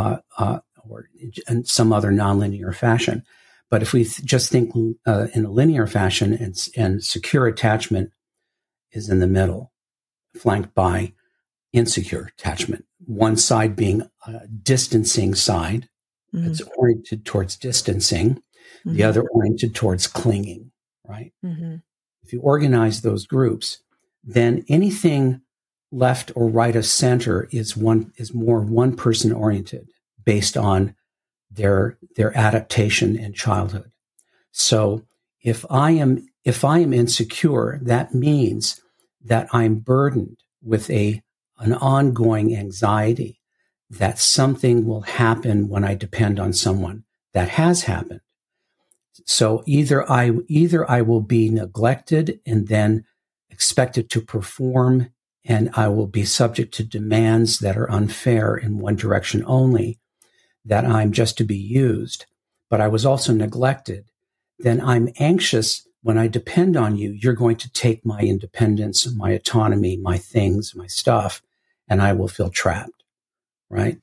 C: or in some other nonlinear fashion. But if we just think in a linear fashion, and secure attachment is in the middle, flanked by insecure attachment. One side being a distancing side, it's oriented towards distancing, the other oriented towards clinging, right? If you organize those groups, then anything left or right of center is more one person oriented based on their adaptation in childhood. So if I am insecure, that means that I'm burdened with an ongoing anxiety that something will happen when I depend on someone. That has happened. So either I will be neglected and then expected to perform, and I will be subject to demands that are unfair in one direction only, that I'm just to be used, but I was also neglected. Then I'm anxious when I depend on you. You're going to take my independence, my autonomy, my things, my stuff, and I will feel trapped, right?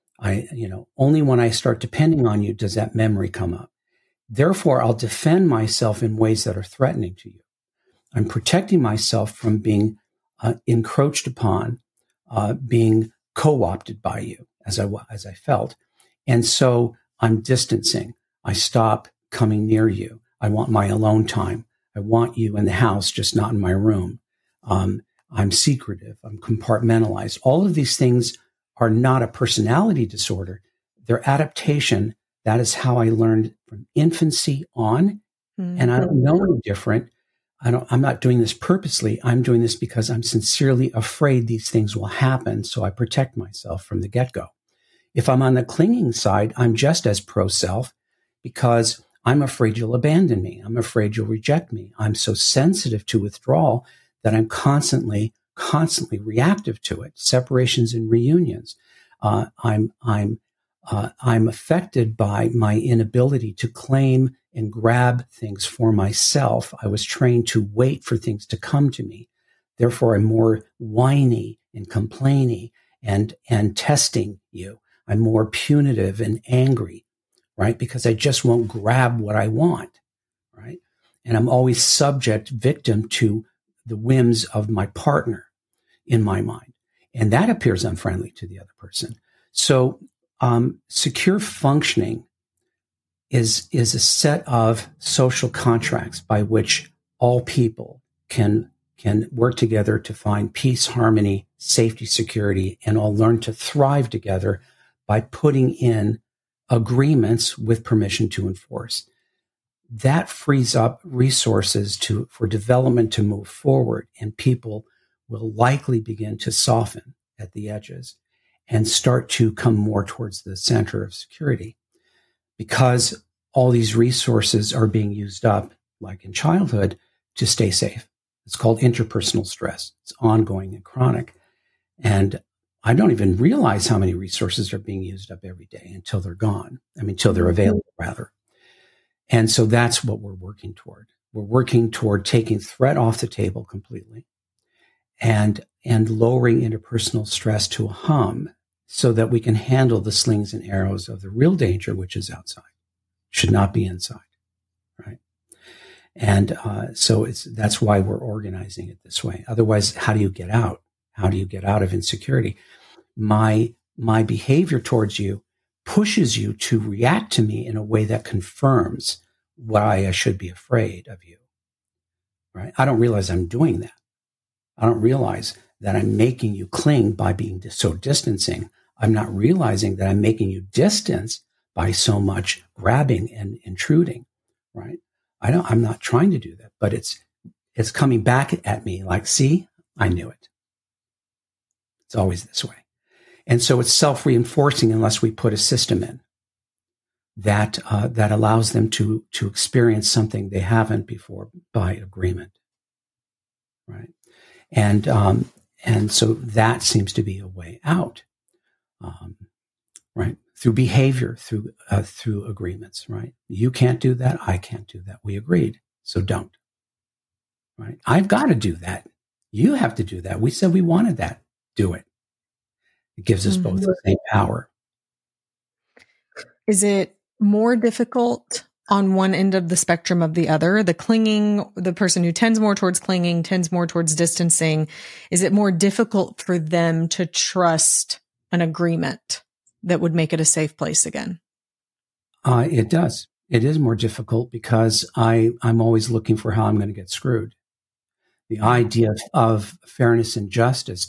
C: Only when I start depending on you does that memory come up. Therefore, I'll defend myself in ways that are threatening to you. I'm protecting myself from being encroached upon, being co-opted by you, as I felt. And so I'm distancing. I stop coming near you. I want my alone time. I want you in the house, just not in my room. I'm secretive. I'm compartmentalized. All of these things are not a personality disorder. They're adaptation. That is how I learned from infancy on. And I don't know any different. I'm not doing this purposely. I'm doing this because I'm sincerely afraid these things will happen. So I protect myself from the get-go. If I'm on the clinging side, I'm just as pro-self because I'm afraid you'll abandon me. I'm afraid you'll reject me. I'm so sensitive to withdrawal that I'm constantly reactive to it. Separations and reunions. I'm affected by my inability to claim and grab things for myself. I was trained to wait for things to come to me. Therefore, I'm more whiny and complaining and testing you. I'm more punitive and angry, right? Because I just won't grab what I want, right? And I'm always victim to the whims of my partner in my mind. And that appears unfriendly to the other person. So secure functioning is a set of social contracts by which all people can work together to find peace, harmony, safety, security, and all learn to thrive together by putting in agreements with permission to enforce. That frees up resources for development to move forward, and people will likely begin to soften at the edges and start to come more towards the center of security, because all these resources are being used up, like in childhood, to stay safe. It's called interpersonal stress. It's ongoing and chronic. And I don't even realize how many resources are being used up every day until they're gone. Until they're available, rather. And so that's what we're working toward. We're working toward taking threat off the table completely and lowering interpersonal stress to a hum so that we can handle the slings and arrows of the real danger, which is outside. Should not be inside, right? And so that's why we're organizing it this way. Otherwise, how do you get out? How do you get out of insecurity? My behavior towards you pushes you to react to me in a way that confirms why I should be afraid of you, right? I don't realize I'm doing that. I don't realize that I'm making you cling by being so distancing. I'm not realizing that I'm making you distance by so much grabbing and intruding, right? I'm not trying to do that, but it's coming back at me like, see, I knew it. It's always this way. And so it's self-reinforcing unless we put a system in that allows them to experience something they haven't before by agreement, right? And so that seems to be a way out, right? Through behavior, through agreements, right? You can't do that. I can't do that. We agreed. So don't. Right? I've got to do that. You have to do that. We said we wanted that. Do it. It gives us both the same power.
B: Is it more difficult on one end of the spectrum of the other? The clinging, the person who tends more towards clinging, tends more towards distancing. Is it more difficult for them to trust an agreement that would make it a safe place again?
C: It does. It is more difficult because I'm always looking for how I'm going to get screwed. The idea of fairness and justice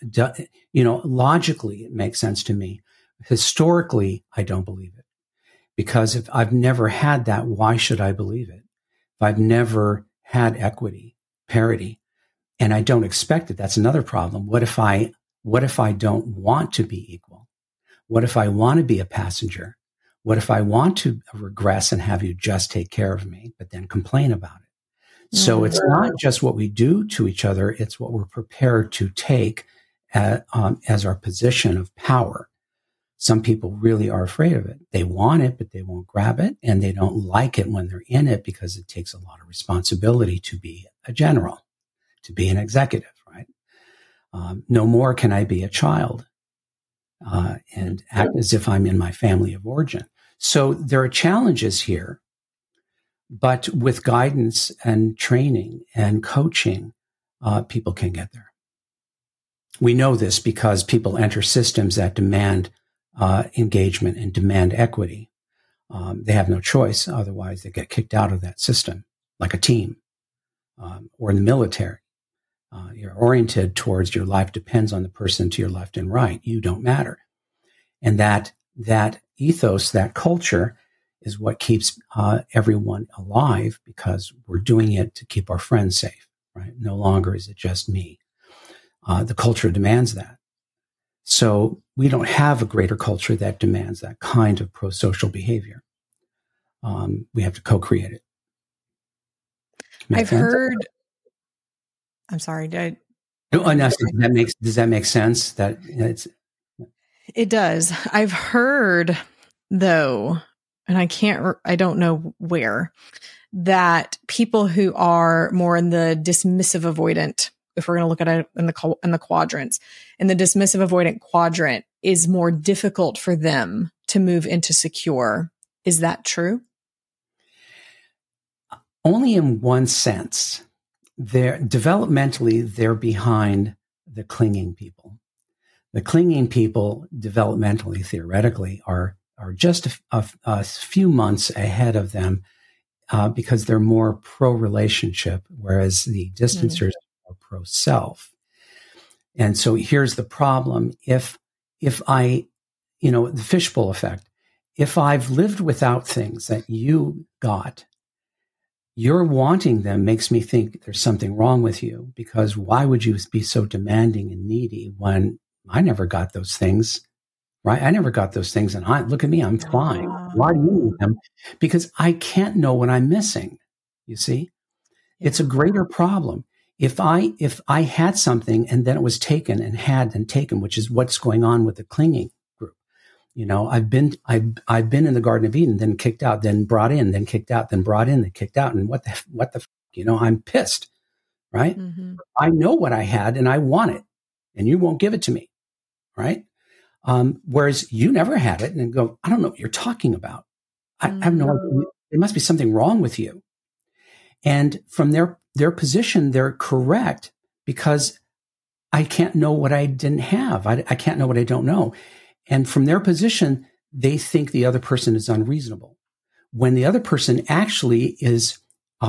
C: logically it makes sense to me. Historically, I don't believe it. Because if I've never had that, why should I believe it? If I've never had equity, parity, and I don't expect it, that's another problem. What if I don't want to be equal? What if I want to be a passenger? What if I want to regress and have you just take care of me, but then complain about it? So it's not just what we do to each other, it's what we're prepared to take as our position of power. Some people really are afraid of it. They want it, but they won't grab it, and they don't like it when they're in it because it takes a lot of responsibility to be a general, to be an executive, right? No more can I be a child and act as if I'm in my family of origin. So there are challenges here, but with guidance and training and coaching, people can get there. We know this because people enter systems that demand engagement and demand equity. They have no choice. Otherwise, they get kicked out of that system, like a team or in the military. You're oriented towards your life depends on the person to your left and right. You don't matter. And that ethos, that culture is what keeps everyone alive because we're doing it to keep our friends safe, right? No longer is it just me. The culture demands that. So we don't have a greater culture that demands that kind of pro-social behavior. We have to co-create it.
B: I've heard. I'm sorry. Does
C: that make sense?
B: It does. I've heard, though, and I don't know where, that people who are more in the dismissive avoidant, if we're going to look at it in the quadrants, and the dismissive avoidant quadrant is more difficult for them to move into secure. Is that true?
C: Only in one sense. Developmentally, they're behind the clinging people. The clinging people, developmentally, theoretically, are just a few months ahead of them because they're more pro-relationship, whereas the distancers are pro-self. And so here's the problem. If I, the fishbowl effect, if I've lived without things that you got, your wanting them makes me think there's something wrong with you, because why would you be so demanding and needy when I never got those things, right? I never got those things, and look at me, I'm fine. Why do you need them? Because I can't know what I'm missing. You see, it's a greater problem. If I had something and then it was taken and had and taken, which is what's going on with the clinging group. I've been in the Garden of Eden, then kicked out, then brought in, then kicked out, then brought in, then kicked out, and what the I'm pissed, right? Mm-hmm. I know what I had and I want it, and you won't give it to me. Right. Whereas you never had it and go, I don't know what you're talking about. I have no idea. There must be something wrong with you. And from their position, they're correct, because I can't know what I didn't have. I can't know what I don't know. And from their position, they think the other person is unreasonable, when the other person actually is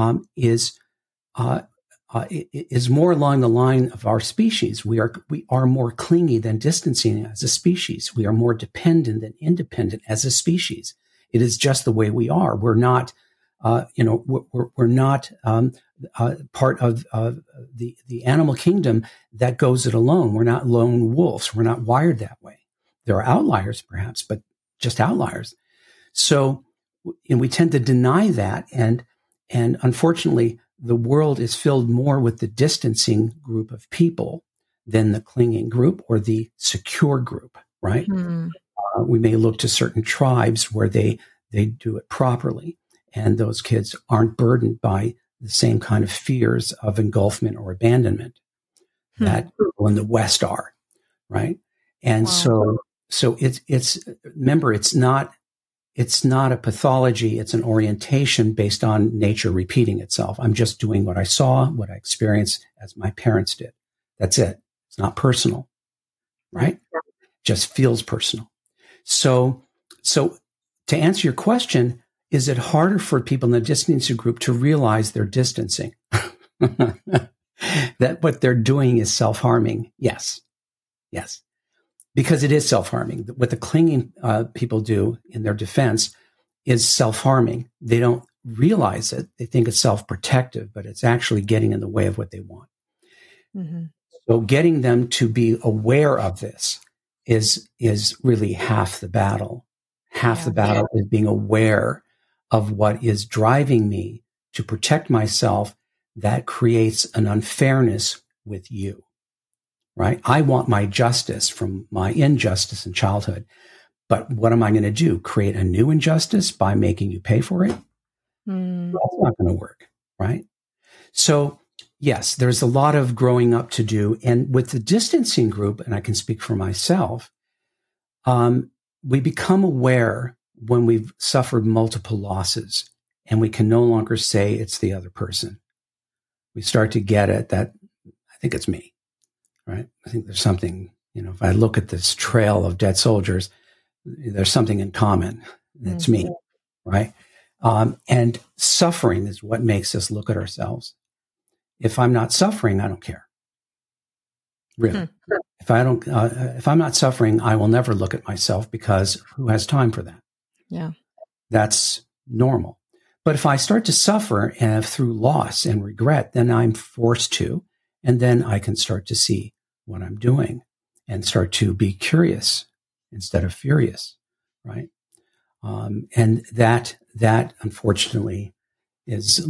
C: more along the line of our species. We are more clingy than distancing as a species. We are more dependent than independent as a species. It is just the way we are. We're not, we're not part of the animal kingdom that goes it alone. We're not lone wolves. We're not wired that way. There are outliers, perhaps, but just outliers. So, and we tend to deny that, and unfortunately, the world is filled more with the distancing group of people than the clinging group or the secure group, right? Mm. We may look to certain tribes where they do it properly, and those kids aren't burdened by the same kind of fears of engulfment or abandonment that people in the West are, right? And so it's remember, it's not a pathology. It's an orientation based on nature repeating itself. I'm just doing what I saw, what I experienced as my parents did. That's it. It's not personal, right? Just feels personal. So to answer your question, is it harder for people in the distancing group to realize they're distancing? That what they're doing is self-harming? Yes. Because it is self-harming. What the clinging people do in their defense is self-harming. They don't realize it. They think it's self-protective, but it's actually getting in the way of what they want. Mm-hmm. So getting them to be aware of this is really half the battle. Half the battle is being aware of what is driving me to protect myself that creates an unfairness with you, right? I want my justice from my injustice in childhood, but what am I going to do? Create a new injustice by making you pay for it? That's not going to work, right? So yes, there's a lot of growing up to do. And with the distancing group, and I can speak for myself, we become aware when we've suffered multiple losses and we can no longer say it's the other person. We start to get it that I think it's me, right? I think there's something, if I look at this trail of dead soldiers, there's something in common. It's me, right? And suffering is what makes us look at ourselves. If I'm not suffering, I don't care. Really. If I'm not suffering, I will never look at myself because who has time for that?
B: Yeah.
C: That's normal. But if I start to suffer through loss and regret, then I'm forced to, and then I can start to see what I'm doing and start to be curious instead of furious, right? And that unfortunately is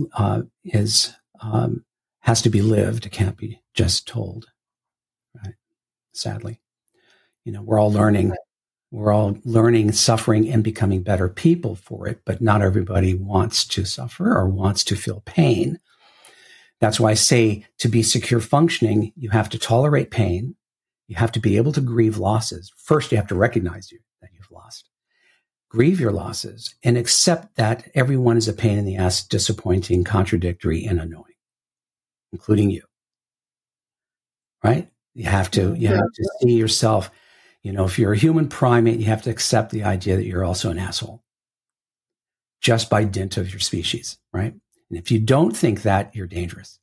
C: has to be lived. It can't be just told, right? Sadly, we're all learning. We're all learning, suffering, and becoming better people for it, but not everybody wants to suffer or wants to feel pain. That's why I say to be secure functioning, you have to tolerate pain. You have to be able to grieve losses. First, you have to recognize that you've lost. Grieve your losses and accept that everyone is a pain in the ass, disappointing, contradictory, and annoying, including you. Right? You have to see yourself. If you're a human primate, you have to accept the idea that you're also an asshole just by dint of your species, right? And if you don't think that, you're dangerous.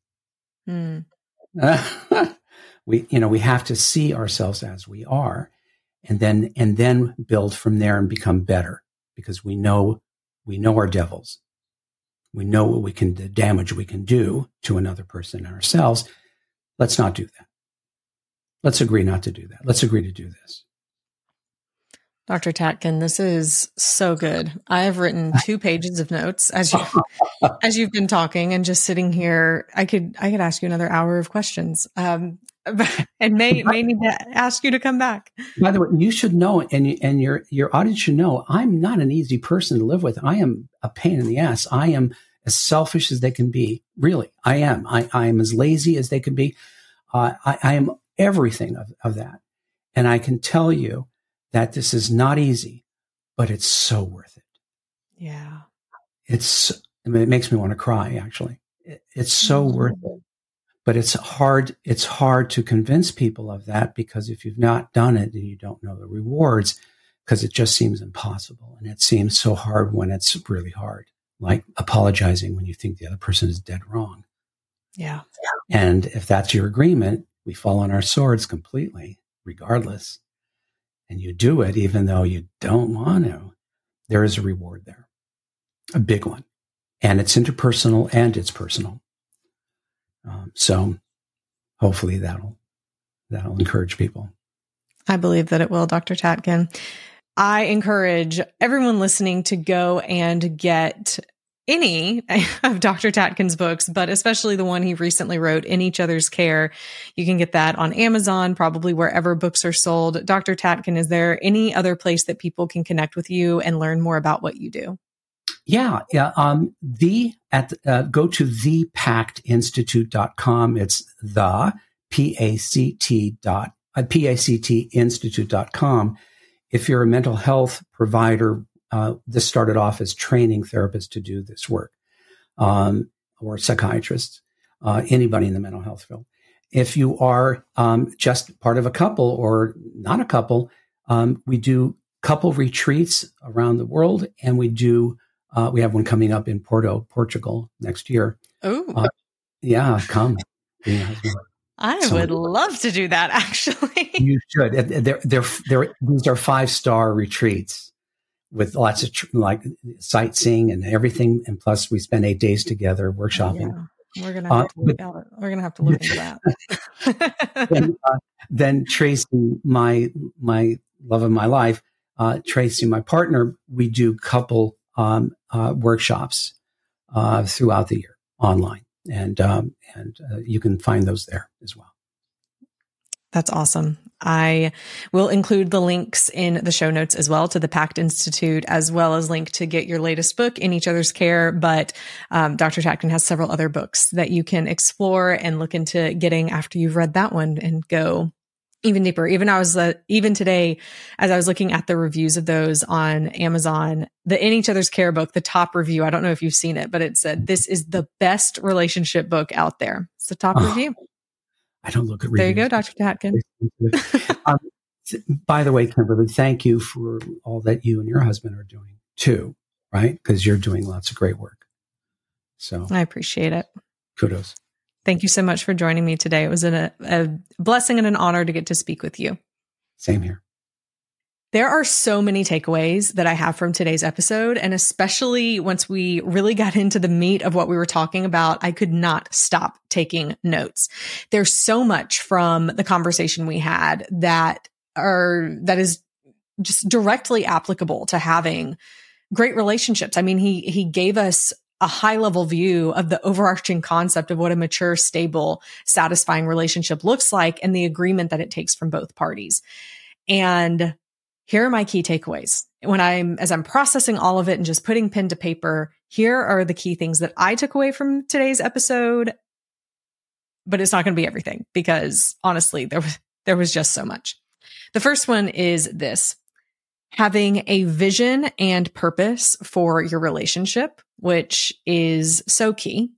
C: We have to see ourselves as we are and then build from there and become better because we know our devils. We know the damage we can do to another person and ourselves. Let's not do that. Let's agree not to do that. Let's agree to do this.
B: Dr. Tatkin, this is so good. I have written 2 pages of notes as you've been talking and just sitting here. I could ask you another hour of questions, and may need to ask you to come back.
C: By the way, you should know, and your audience should know, I'm not an easy person to live with. I am a pain in the ass. I am as selfish as they can be. Really, I am. I am as lazy as they can be. I am everything of that, and I can tell you that this is not easy, but it's so worth it.
B: Yeah.
C: It makes me want to cry, actually. It's so worth it. But it's hard to convince people of that because if you've not done it, then you don't know the rewards because it just seems impossible. And it seems so hard when it's really hard, like apologizing when you think the other person is dead wrong.
B: Yeah.
C: And if that's your agreement, we fall on our swords completely, regardless. And you do it even though you don't want to, there is a reward there, a big one. And it's interpersonal and it's personal. So hopefully that'll encourage people.
B: I believe that it will, Dr. Tatkin. I encourage everyone listening to go and get any of Dr. Tatkin's books, but especially the one he recently wrote, In Each Other's Care. You can get that on Amazon, probably wherever books are sold. Dr. Tatkin, is there any other place that people can connect with you and learn more about what you do?
C: Yeah. Go to thepactinstitute.com. It's the PACT institute.com. If you're a mental health provider, this started off as training therapists to do this work, or psychiatrists, anybody in the mental health field. If you are just part of a couple or not a couple, we do couple retreats around the world, and we have one coming up in Porto, Portugal next year.
B: Oh,
C: yeah, come.
B: I would love to do that. Actually,
C: you should. These are 5-star retreats with lots of sightseeing and everything, and plus we spend 8 days together workshopping.
B: Yeah. We're gonna have to look out. We're gonna have to look into
C: that. Then Tracy, my love of my life, Tracy, my partner, we do couple workshops throughout the year online, and you can find those there as well.
B: That's awesome. I will include the links in the show notes as well to the PACT Institute, as well as link to get your latest book, In Each Other's Care. But Dr. Tatkin has several other books that you can explore and look into getting after you've read that one and go even deeper. Even today, as I was looking at the reviews of those on Amazon, the In Each Other's Care book, the top review, I don't know if you've seen it, but it said, "This is the best relationship book out there." It's the top review.
C: I don't look at reviews.
B: There you go, Dr. Tatkin.
C: By the way, Kimberly, thank you for all that you and your husband are doing too, right? Because you're doing lots of great work. So
B: I appreciate it.
C: Kudos.
B: Thank you so much for joining me today. It was a blessing and an honor to get to speak with you.
C: Same here.
B: There are so many takeaways that I have from today's episode, and especially once we really got into the meat of what we were talking about, I could not stop taking notes. There's so much from the conversation we had that is just directly applicable to having great relationships. I mean, he gave us a high level view of the overarching concept of what a mature, stable, satisfying relationship looks like and the agreement that it takes from both parties. And here are my key takeaways. As I'm processing all of it and just putting pen to paper, here are the key things that I took away from today's episode. But it's not going to be everything because honestly, there was just so much. The first one is this: having a vision and purpose for your relationship, which is so key,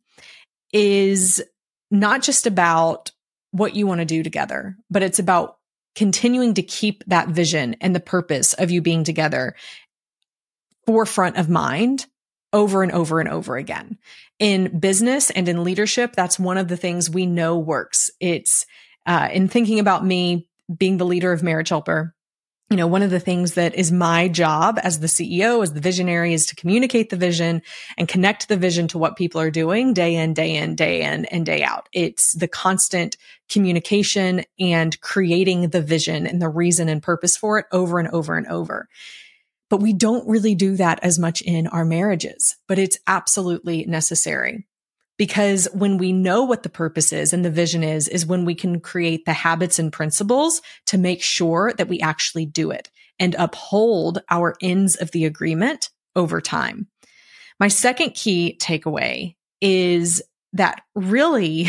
B: is not just about what you want to do together, but it's about continuing to keep that vision and the purpose of you being together forefront of mind over and over and over again. In business and in leadership, that's one of the things we know works. It's in thinking about me being the leader of Marriage Helper. You know, one of the things that is my job as the CEO, as the visionary, is to communicate the vision and connect the vision to what people are doing day in, and day out. It's the constant communication and creating the vision and the reason and purpose for it over and over and over. But we don't really do that as much in our marriages, but it's absolutely necessary. Because when we know what the purpose is and the vision is when we can create the habits and principles to make sure that we actually do it and uphold our ends of the agreement over time. My second key takeaway is that really,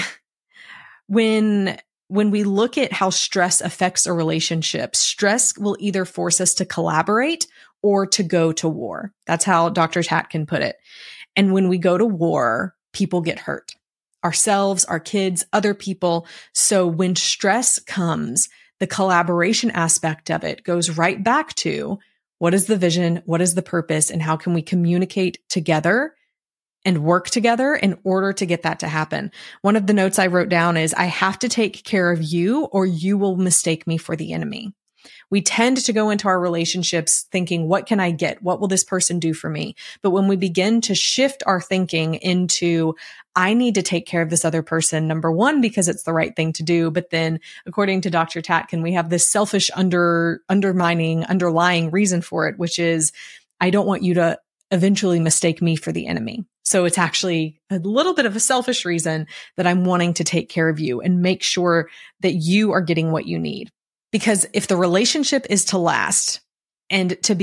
B: when we look at how stress affects a relationship, stress will either force us to collaborate or to go to war. That's how Dr. Tatkin put it. And when we go to war, people get hurt, ourselves, our kids, other people. So when stress comes, the collaboration aspect of it goes right back to what is the vision, what is the purpose, and how can we communicate together and work together in order to get that to happen. One of the notes I wrote down is, I have to take care of you or you will mistake me for the enemy. We tend to go into our relationships thinking, what can I get? What will this person do for me? But when we begin to shift our thinking into, I need to take care of this other person, number one, because it's the right thing to do. But then according to Dr. Tatkin, we have this selfish underlying reason for it, which is, I don't want you to eventually mistake me for the enemy. So it's actually a little bit of a selfish reason that I'm wanting to take care of you and make sure that you are getting what you need. Because if the relationship is to last and to be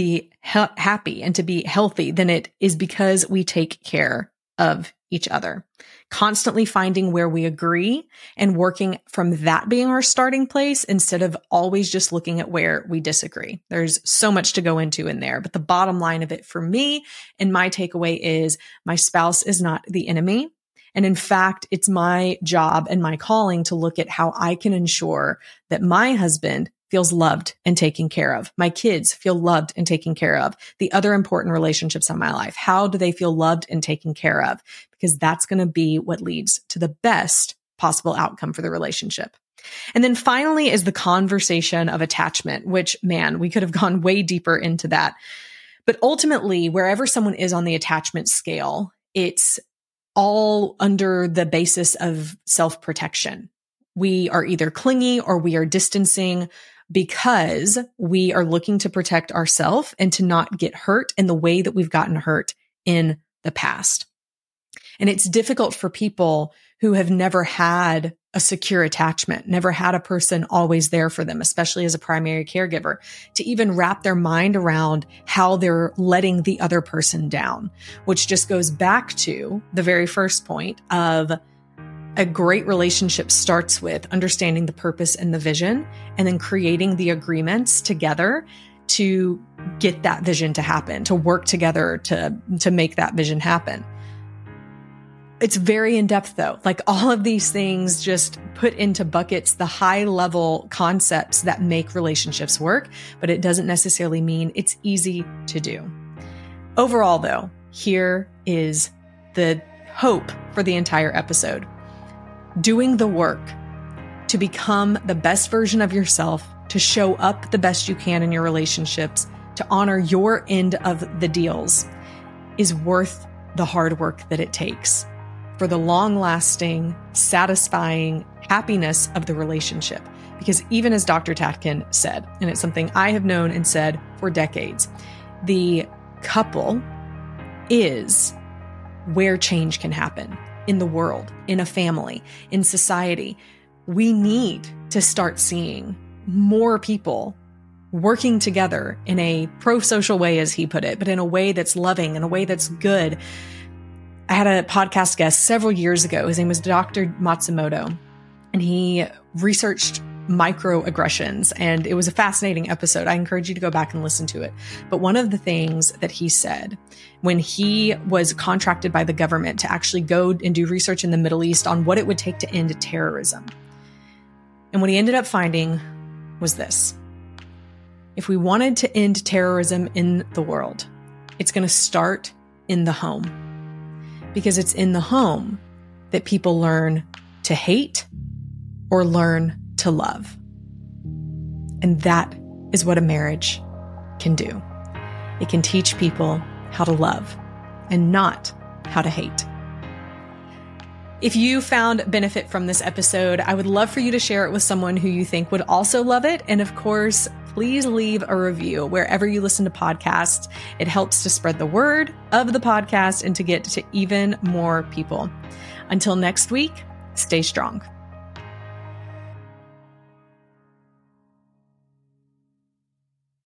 B: happy and to be healthy, then it is because we take care of each other. Constantly finding where we agree and working from that being our starting place instead of always just looking at where we disagree. There's so much to go into in there, but the bottom line of it for me and my takeaway is my spouse is not the enemy. And in fact, it's my job and my calling to look at how I can ensure that my husband feels loved and taken care of. My kids feel loved and taken care of. The other important relationships in my life, how do they feel loved and taken care of? Because that's going to be what leads to the best possible outcome for the relationship. And then finally is the conversation of attachment, which, man, we could have gone way deeper into that. But ultimately, wherever someone is on the attachment scale, it's all under the basis of self-protection. We are either clingy or we are distancing because we are looking to protect ourselves and to not get hurt in the way that we've gotten hurt in the past. And it's difficult for people who have never had a secure attachment, never had a person always there for them, especially as a primary caregiver, to even wrap their mind around how they're letting the other person down, which just goes back to the very first point of a great relationship starts with understanding the purpose and the vision, and then creating the agreements together to get that vision to happen, to work together to make that vision happen. It's very in-depth though. Like all of these things just put into buckets the high-level concepts that make relationships work, but it doesn't necessarily mean it's easy to do. Overall though, here is the hope for the entire episode. Doing the work to become the best version of yourself, to show up the best you can in your relationships, to honor your end of the deals is worth the hard work that it takes for the long-lasting, satisfying happiness of the relationship. Because even as Dr. Tatkin said, and it's something I have known and said for decades, the couple is where change can happen. In the world, in a family, in society, we need to start seeing more people working together in a pro-social way, as he put it, but in a way that's loving, in a way that's good. I had a podcast guest several years ago. His name was Dr. Matsumoto, and he researched microaggressions, and it was a fascinating episode. I encourage you to go back and listen to it. But one of the things that he said when he was contracted by the government to actually go and do research in the Middle East on what it would take to end terrorism, and what he ended up finding was this: if we wanted to end terrorism in the world, it's going to start in the home, because it's in the home that people learn to hate or learn to love. And that is what a marriage can do. It can teach people how to love and not how to hate. If you found benefit from this episode, I would love for you to share it with someone who you think would also love it. And of course, please leave a review wherever you listen to podcasts. It helps to spread the word of the podcast and to get to even more people. Until next week, stay strong.